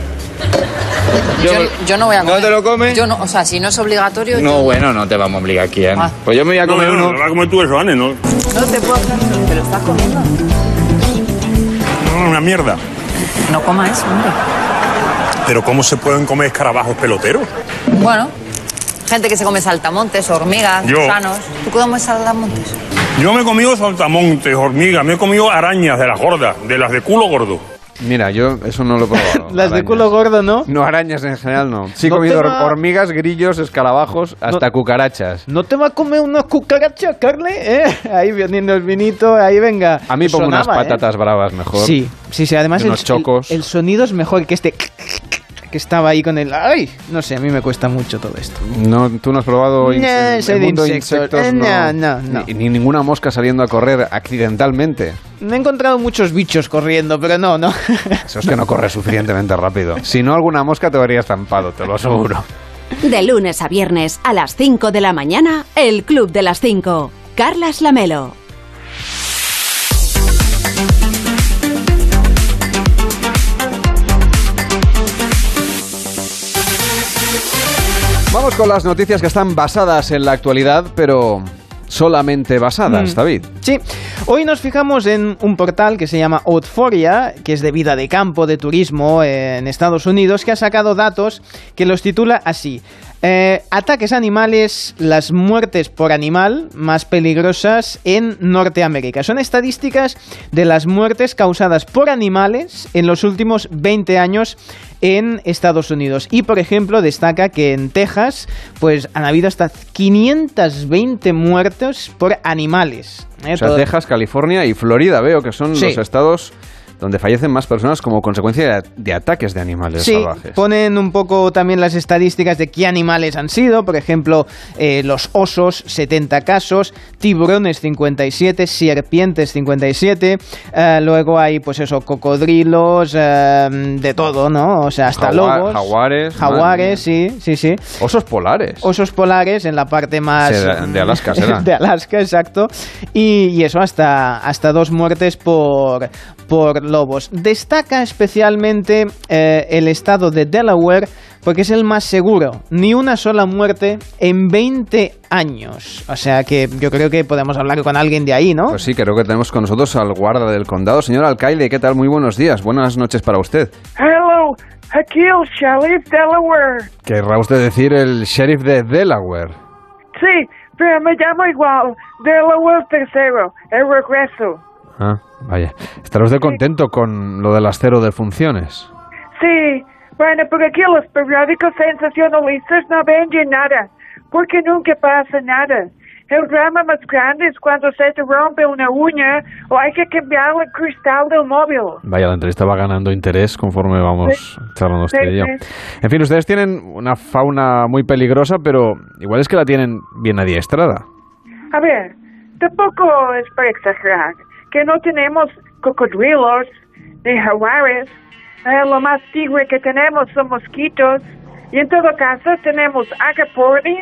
Yo no voy a comer. ¿No te lo comes? Yo no, o sea, si no es obligatorio... No, bueno, no te vamos a obligar aquí, Ana. Pues yo me voy a comer uno. No, vas a comer tú eso, Ana, ¿no? No te puedo hacer, ¿te lo estás comiendo? No, una mierda. No comas eso, hombre. ¿Pero cómo se pueden comer escarabajos peloteros? Bueno, gente que se come saltamontes, hormigas, gusanos. ¿Tú comes saltamontes? Yo me he comido saltamontes, hormigas, me he comido arañas de las gordas, de las de culo gordo. Mira, yo eso no lo he probado. Las de culo gordo, ¿no? No, arañas en general no. Sí he No comido te va- hormigas, grillos, escarabajos, hasta cucarachas. ¿No te va a comer una cucaracha, Carle? Ahí viendo el vinito, ahí venga. A mí pongo unas Sonaba, patatas bravas mejor. Sí. Además unos chocos. el sonido es mejor que este que estaba ahí con el... ¡Ay! No sé, a mí me cuesta mucho todo esto. No, ¿tú no has probado soy el de mundo de insectos. insectos? No. Ni ninguna mosca saliendo a correr accidentalmente. Me he encontrado muchos bichos corriendo, pero no. Eso es que no corres suficientemente rápido. Si no, alguna mosca te habría estampado, te lo aseguro. De lunes a viernes a las 5 de la mañana, el Club de las 5. Carlas Lamelo. Vamos con las noticias que están basadas en la actualidad, pero solamente basadas, David. Sí, hoy nos fijamos en un portal que se llama Outforia, que es de vida de campo, de turismo en Estados Unidos, que ha sacado datos que los titula así. Ataques a animales, las muertes por animal más peligrosas en Norteamérica. Son estadísticas de las muertes causadas por animales en los últimos 20 años en Estados Unidos. Y, por ejemplo, destaca que en Texas pues han habido hasta 520 muertos por animales. O sea, Texas, California y Florida veo que son los estados donde fallecen más personas como consecuencia de ataques de animales salvajes. Ponen un poco también las estadísticas de qué animales han sido. Por ejemplo, los osos, 70 casos, tiburones, 57, serpientes, 57. Luego hay, pues eso, cocodrilos, de todo, ¿no? O sea, hasta lobos. Jaguares, sí. Osos polares. Osos polares en la parte más... de Alaska será. De Alaska, exacto. Y eso, hasta 2 muertes por lobos. Destaca especialmente el estado de Delaware porque es el más seguro. Ni una sola muerte en 20 años. O sea que yo creo que podemos hablar con alguien de ahí, ¿no? Pues sí, creo que tenemos con nosotros al guarda del condado. Señor alcalde, ¿qué tal? Muy buenos días. Buenas noches para usted. Hello, aquí el sheriff Delaware. ¿Querrá usted decir el sheriff de Delaware? Sí, pero me llamo igual. Delaware tercero, el regreso. Ah, vaya. ¿Estará usted contento con lo de las 0 defunciones? Sí, bueno, porque aquí los periódicos sensacionalistas no ven de nada, porque nunca pasa nada. El drama más grande es cuando se te rompe una uña o hay que cambiar el cristal del móvil. Vaya, la entrevista va ganando interés conforme vamos charlando usted y yo. En fin, ustedes tienen una fauna muy peligrosa, pero igual es que la tienen bien adiestrada. A ver, tampoco es para exagerar. Que no tenemos cocodrilos ni jaguares. Lo más tigre que tenemos son mosquitos. Y en todo caso tenemos agapornis,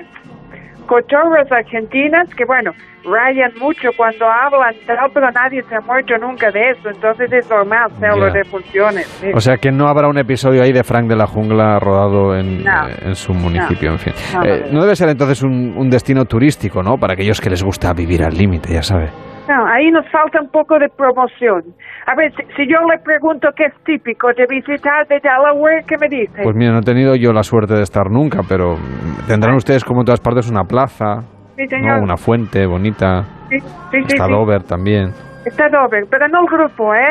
cotorras argentinas, que bueno, rayan mucho cuando hablan, pero nadie se ha muerto nunca de eso. Entonces es normal hacerlo de funciones. ¿Sí? O sea que no habrá un episodio ahí de Frank de la Jungla rodado en su municipio, en fin. No debe ser entonces un destino turístico, ¿no? Para aquellos que les gusta vivir al límite, ya sabe. No, ahí nos falta un poco de promoción. A ver, si yo le pregunto qué es típico de visitar de Delaware, ¿qué me dice? Pues mira, no he tenido yo la suerte de estar nunca, pero tendrán ustedes como en todas partes una plaza, sí, señor. ¿no? Una fuente bonita. Sí. Está Dover también. Está Dover, pero no el grupo, ¿eh?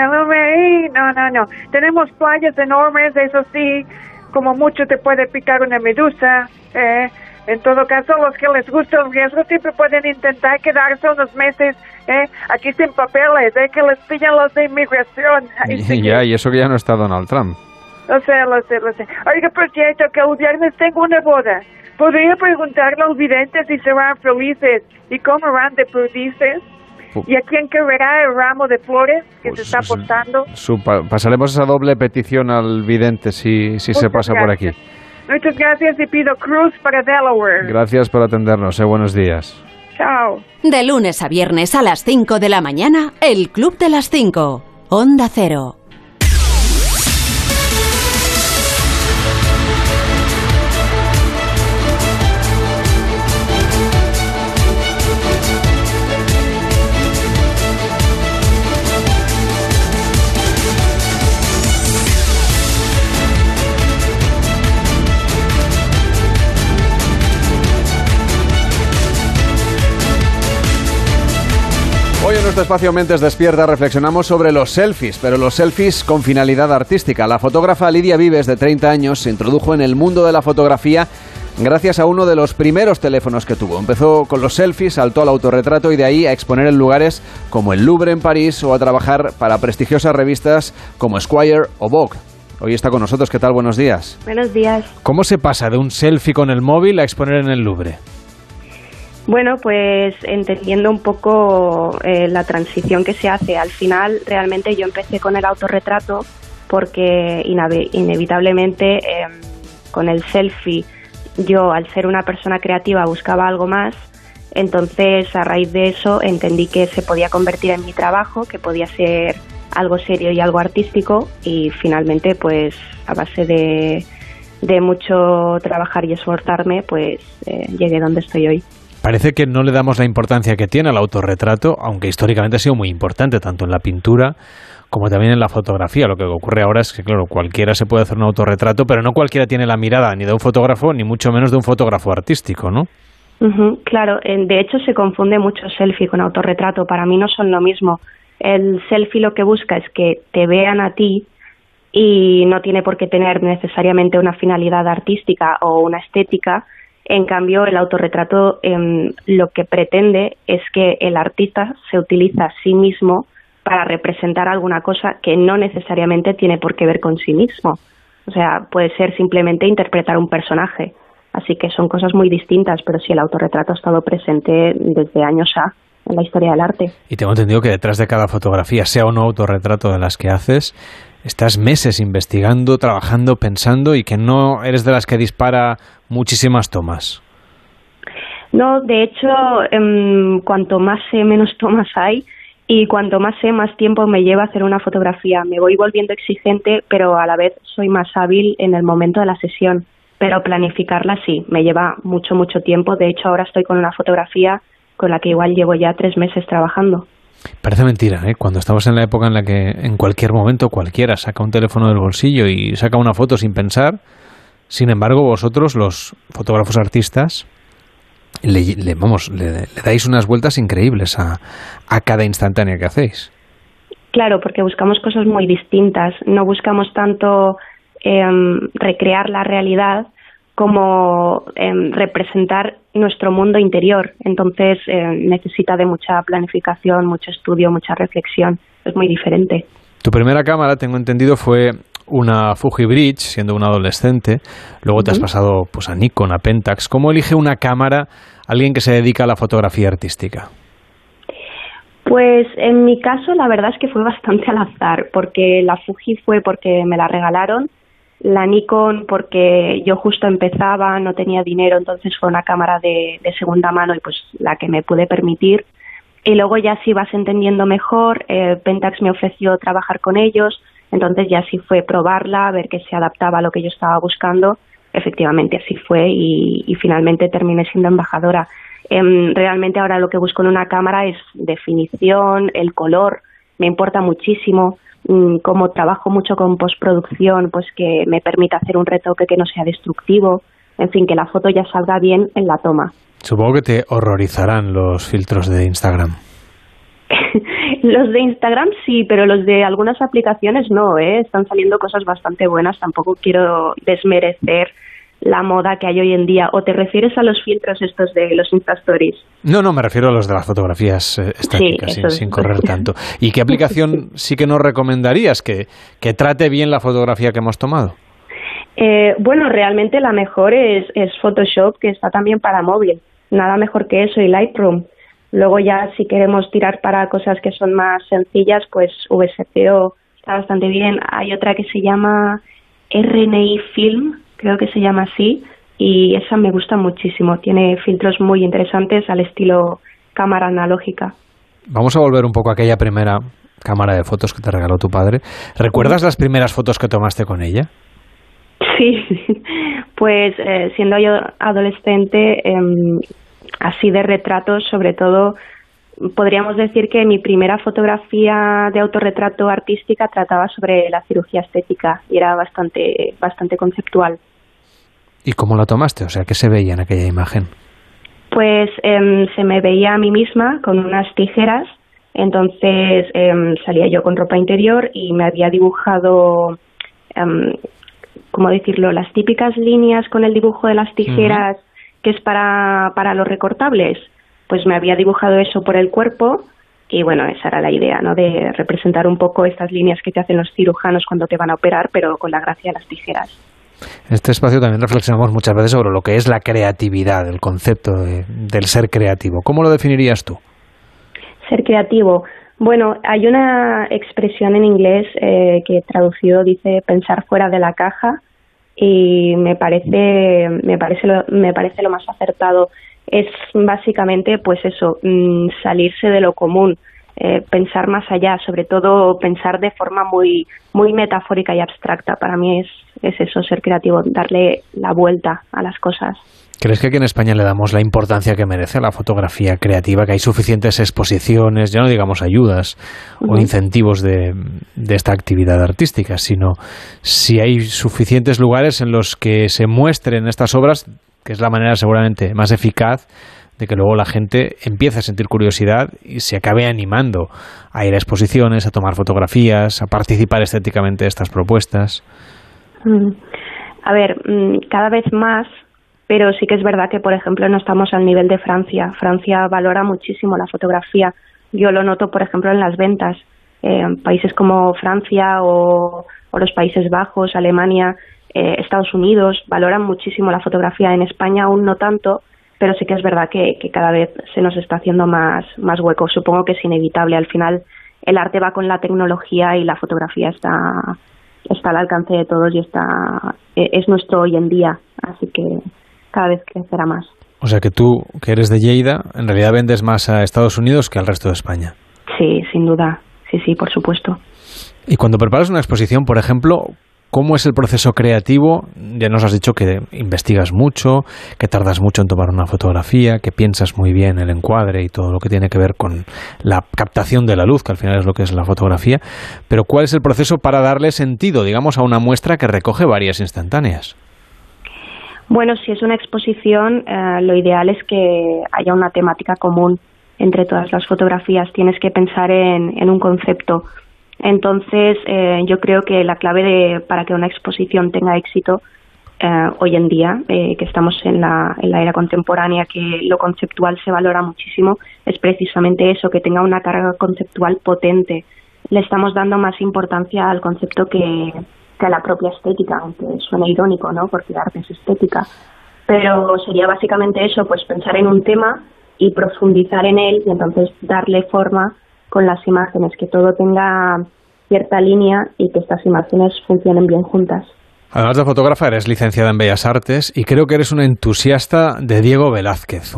No. Tenemos playas enormes, eso sí, como mucho te puede picar una medusa, En todo caso, los que les gusta el riesgo siempre pueden intentar quedarse unos meses aquí sin papeles, que les pillan los de inmigración. Y eso que ya no está Donald Trump. Lo sé. Oiga, por cierto, que el viernes tengo una boda. ¿Podría preguntarle al vidente si serán felices y cómo van de perdices? ¿Y a quién querrá el ramo de flores que se está apostando? Pasaremos esa doble petición al vidente si se pasa por aquí. Muchas gracias y pido cruz para Delaware. Gracias por atendernos. Buenos días. Chao. De lunes a viernes a las 5 de la mañana, el Club de las 5. Onda Cero. nuestro espacio Mentes Despierta reflexionamos sobre los selfies, pero los selfies con finalidad artística. La fotógrafa Lidia Vives, de 30 años, se introdujo en el mundo de la fotografía gracias a uno de los primeros teléfonos que tuvo. Empezó con los selfies, saltó al autorretrato y de ahí a exponer en lugares como el Louvre en París o a trabajar para prestigiosas revistas como Esquire o Vogue. Hoy está con nosotros. ¿Qué tal? Buenos días. Buenos días. ¿Cómo se pasa de un selfie con el móvil a exponer en el Louvre? Bueno, pues entendiendo un poco la transición que se hace. Al final, realmente yo empecé con el autorretrato porque inevitablemente con el selfie yo, al ser una persona creativa, buscaba algo más. Entonces, a raíz de eso, entendí que se podía convertir en mi trabajo, que podía ser algo serio y algo artístico, y finalmente, pues a base de mucho trabajar y esforzarme, pues llegué donde estoy hoy. Parece que no le damos la importancia que tiene al autorretrato, aunque históricamente ha sido muy importante, tanto en la pintura como también en la fotografía. Lo que ocurre ahora es que, claro, cualquiera se puede hacer un autorretrato, pero no cualquiera tiene la mirada ni de un fotógrafo, ni mucho menos de un fotógrafo artístico, ¿no? Claro, de hecho se confunde mucho selfie con autorretrato. Para mí no son lo mismo. El selfie lo que busca es que te vean a ti y no tiene por qué tener necesariamente una finalidad artística o una estética. En cambio, el autorretrato lo que pretende es que el artista se utiliza a sí mismo para representar alguna cosa que no necesariamente tiene por qué ver con sí mismo. O sea, puede ser simplemente interpretar un personaje. Así que son cosas muy distintas, pero sí, el autorretrato ha estado presente desde años en la historia del arte. Y tengo entendido que detrás de cada fotografía, sea o no autorretrato de las que haces, estás meses investigando, trabajando, pensando, y que no eres de las que dispara muchísimas tomas. No, de hecho, cuanto más sé, menos tomas hay, y cuanto más sé, más tiempo me lleva hacer una fotografía. Me voy volviendo exigente, pero a la vez soy más hábil en el momento de la sesión. Pero planificarla sí, me lleva mucho, mucho tiempo. De hecho, ahora estoy con una fotografía con la que igual llevo ya 3 meses trabajando. Parece mentira, ¿eh? Cuando estamos en la época en la que en cualquier momento cualquiera saca un teléfono del bolsillo y saca una foto sin pensar. Sin embargo, vosotros, los fotógrafos artistas, le dais unas vueltas increíbles a cada instantánea que hacéis. Claro, porque buscamos cosas muy distintas. No buscamos tanto recrear la realidad como representar nuestro mundo interior. Entonces necesita de mucha planificación, mucho estudio, mucha reflexión. Es muy diferente. Tu primera cámara, tengo entendido, fue una Fuji Bridge, siendo un adolescente. Luego te has pasado pues a Nikon, a Pentax. ¿Cómo elige una cámara alguien que se dedica a la fotografía artística? Pues en mi caso la verdad es que fue bastante al azar, porque la Fuji fue porque me la regalaron, la Nikon porque yo justo empezaba, no tenía dinero, entonces fue una cámara de segunda mano y pues la que me pude permitir. Y luego ya si vas entendiendo mejor, Pentax me ofreció trabajar con ellos, entonces ya sí fue probarla, ver que se adaptaba a lo que yo estaba buscando. Efectivamente así fue y finalmente terminé siendo embajadora. Realmente ahora lo que busco en una cámara es definición, el color, me importa muchísimo. Como trabajo mucho con postproducción, pues que me permita hacer un retoque que no sea destructivo, en fin, que la foto ya salga bien en la toma. Supongo que te horrorizarán los filtros de Instagram. Los de Instagram sí, pero los de algunas aplicaciones no, están saliendo cosas bastante buenas, tampoco quiero desmerecer la moda que hay hoy en día. ¿O te refieres a los filtros estos de los Insta Stories? No, me refiero a los de las fotografías estáticas, sí, sin correr tanto. ¿Y qué aplicación sí que nos recomendarías que trate bien la fotografía que hemos tomado? Bueno, realmente la mejor es Photoshop, que está también para móvil. Nada mejor que eso, y Lightroom. Luego ya si queremos tirar para cosas que son más sencillas, pues VSCO está bastante bien. Hay otra que se llama RNI Film, creo que se llama así, y esa me gusta muchísimo. Tiene filtros muy interesantes al estilo cámara analógica. Vamos a volver un poco a aquella primera cámara de fotos que te regaló tu padre. ¿Recuerdas las primeras fotos que tomaste con ella? Sí, pues siendo yo adolescente, así de retratos, sobre todo, podríamos decir que mi primera fotografía de autorretrato artística trataba sobre la cirugía estética y era bastante conceptual. ¿Y cómo la tomaste? O sea, ¿qué se veía en aquella imagen? Pues se me veía a mí misma con unas tijeras Entonces salía yo con ropa interior y me había dibujado, ¿cómo decirlo?, las típicas líneas con el dibujo de las tijeras que es para los recortables. Pues me había dibujado eso por el cuerpo y bueno, esa era la idea, ¿no?, de representar un poco estas líneas que te hacen los cirujanos cuando te van a operar, pero con la gracia de las tijeras. En este espacio también reflexionamos muchas veces sobre lo que es la creatividad, el concepto del ser creativo. ¿Cómo lo definirías tú? Ser creativo. Bueno, hay una expresión en inglés que traducido dice pensar fuera de la caja y me parece lo más acertado. Es básicamente pues eso, salirse de lo común, pensar más allá, sobre todo pensar de forma muy metafórica y abstracta. Para mí es eso, ser creativo, darle la vuelta a las cosas. ¿Crees que aquí en España le damos la importancia que merece a la fotografía creativa, que hay suficientes exposiciones, ya no digamos ayudas o incentivos de esta actividad artística, sino si hay suficientes lugares en los que se muestren estas obras, que es la manera seguramente más eficaz de que luego la gente empiece a sentir curiosidad y se acabe animando a ir a exposiciones, a tomar fotografías, a participar estéticamente de estas propuestas? A ver, cada vez más, pero sí que es verdad que, por ejemplo, no estamos al nivel de Francia. Francia valora muchísimo la fotografía. Yo lo noto, por ejemplo, en las ventas. Países como Francia o los Países Bajos, Alemania, Estados Unidos valoran muchísimo la fotografía. En España aún no tanto, pero sí que es verdad que cada vez se nos está haciendo más hueco. Supongo que es inevitable. Al final el arte va con la tecnología y la fotografía está al alcance de todos y es nuestro hoy en día. Así que cada vez crecerá más. O sea que tú, que eres de Lleida, en realidad vendes más a Estados Unidos que al resto de España. Sí, sin duda. Sí, por supuesto. Y cuando preparas una exposición, por ejemplo, ¿cómo es el proceso creativo? Ya nos has dicho que investigas mucho, que tardas mucho en tomar una fotografía, que piensas muy bien el encuadre y todo lo que tiene que ver con la captación de la luz, que al final es lo que es la fotografía. Pero ¿cuál es el proceso para darle sentido, digamos, a una muestra que recoge varias instantáneas? Bueno, si es una exposición, lo ideal es que haya una temática común entre todas las fotografías. Tienes que pensar en un concepto. Entonces, yo creo que la clave para que una exposición tenga éxito hoy en día, que estamos en la era contemporánea, que lo conceptual se valora muchísimo, es precisamente eso, que tenga una carga conceptual potente. Le estamos dando más importancia al concepto que a la propia estética, aunque suene irónico, ¿no?, porque el arte es estética. Pero sería básicamente eso, pues pensar en un tema y profundizar en él y entonces darle forma con las imágenes, que todo tenga cierta línea y que estas imágenes funcionen bien juntas. Además de fotógrafa, eres licenciada en Bellas Artes y creo que eres una entusiasta de Diego Velázquez,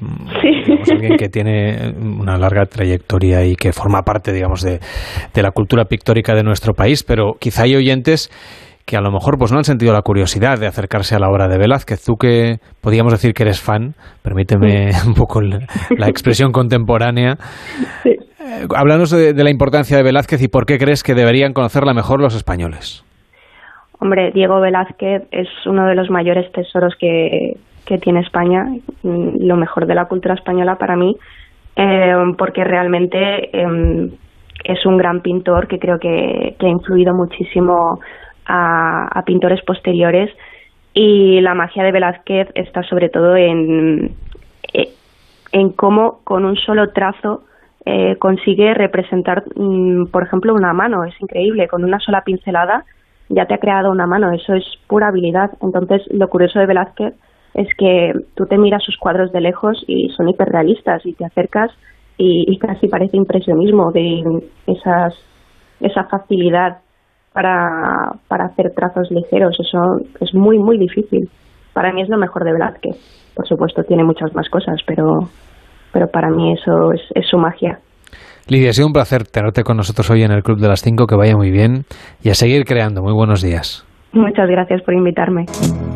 alguien que tiene una larga trayectoria y que forma parte, digamos, de la cultura pictórica de nuestro país, pero quizá hay oyentes que a lo mejor pues no han sentido la curiosidad de acercarse a la obra de Velázquez. Tú, que podríamos decir que eres fan, permíteme un poco la expresión contemporánea. Sí. Háblanos de la importancia de Velázquez y por qué crees que deberían conocerla mejor los españoles. Hombre, Diego Velázquez es uno de los mayores tesoros que tiene España, lo mejor de la cultura española para mí, porque realmente es un gran pintor que creo que ha influido muchísimo a pintores posteriores, y la magia de Velázquez está sobre todo en cómo con un solo trazo consigue representar, por ejemplo, una mano. Es increíble, con una sola pincelada ya te ha creado una mano, eso es pura habilidad. Entonces, lo curioso de Velázquez es que tú te miras sus cuadros de lejos y son hiperrealistas, y te acercas y casi parece impresionismo, de esa facilidad para hacer trazos ligeros. Eso es muy, muy difícil. Para mí es lo mejor de Velázquez. Por supuesto, tiene muchas más cosas, pero para mí eso es su magia. Lidia, ha sido un placer tenerte con nosotros hoy en el Club de las 5, que vaya muy bien y a seguir creando. Muy buenos días. Muchas gracias por invitarme.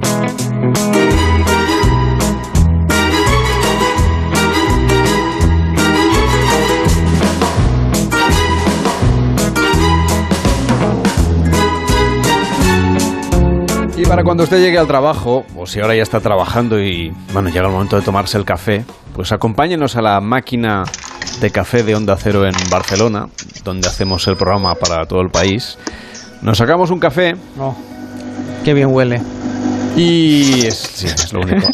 Y para cuando usted llegue al trabajo, o si ahora ya está trabajando y bueno, llega el momento de tomarse el café, pues acompáñenos a la máquina de café de Onda Cero en Barcelona, donde hacemos el programa para todo el país. Nos sacamos un café. Oh, qué bien huele. Y es lo único.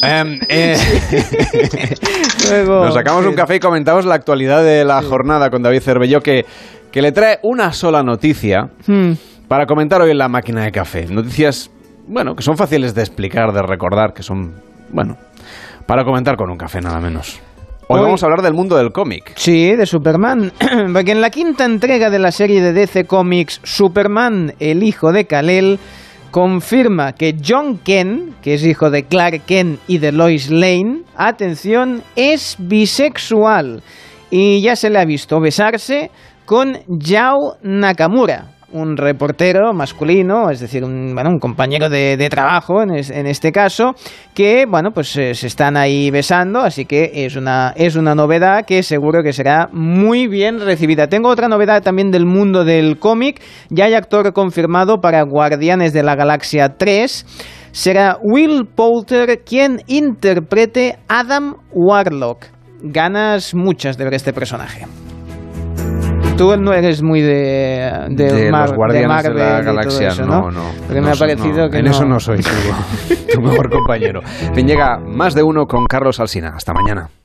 Nos sacamos un café y comentamos la actualidad de la jornada con David Cervelló, que le trae una sola noticia para comentar hoy en la máquina de café. Noticias, bueno, que son fáciles de explicar, de recordar, que son, bueno, para comentar con un café nada menos. Hoy vamos a hablar del mundo del cómic. Sí, de Superman. Porque en la quinta entrega de la serie de DC Comics, Superman, el hijo de Kal-El, confirma que John Kent, que es hijo de Clark Kent y de Lois Lane, atención, es bisexual. Y ya se le ha visto besarse con Yao Nakamura, un reportero masculino, es decir, un compañero de trabajo en este caso, que, bueno, pues se están ahí besando, así que es una novedad que seguro que será muy bien recibida. Tengo otra novedad también del mundo del cómic. Ya hay actor confirmado para Guardianes de la Galaxia 3. Será Will Poulter quien interprete Adam Warlock. Ganas muchas de ver este personaje. Tú no eres muy de los Guardianes de la Galaxia, eso, no. Porque me ha parecido que en eso no soy tu mejor compañero. Bien, llega Más de Uno con Carlos Alsina. Hasta mañana.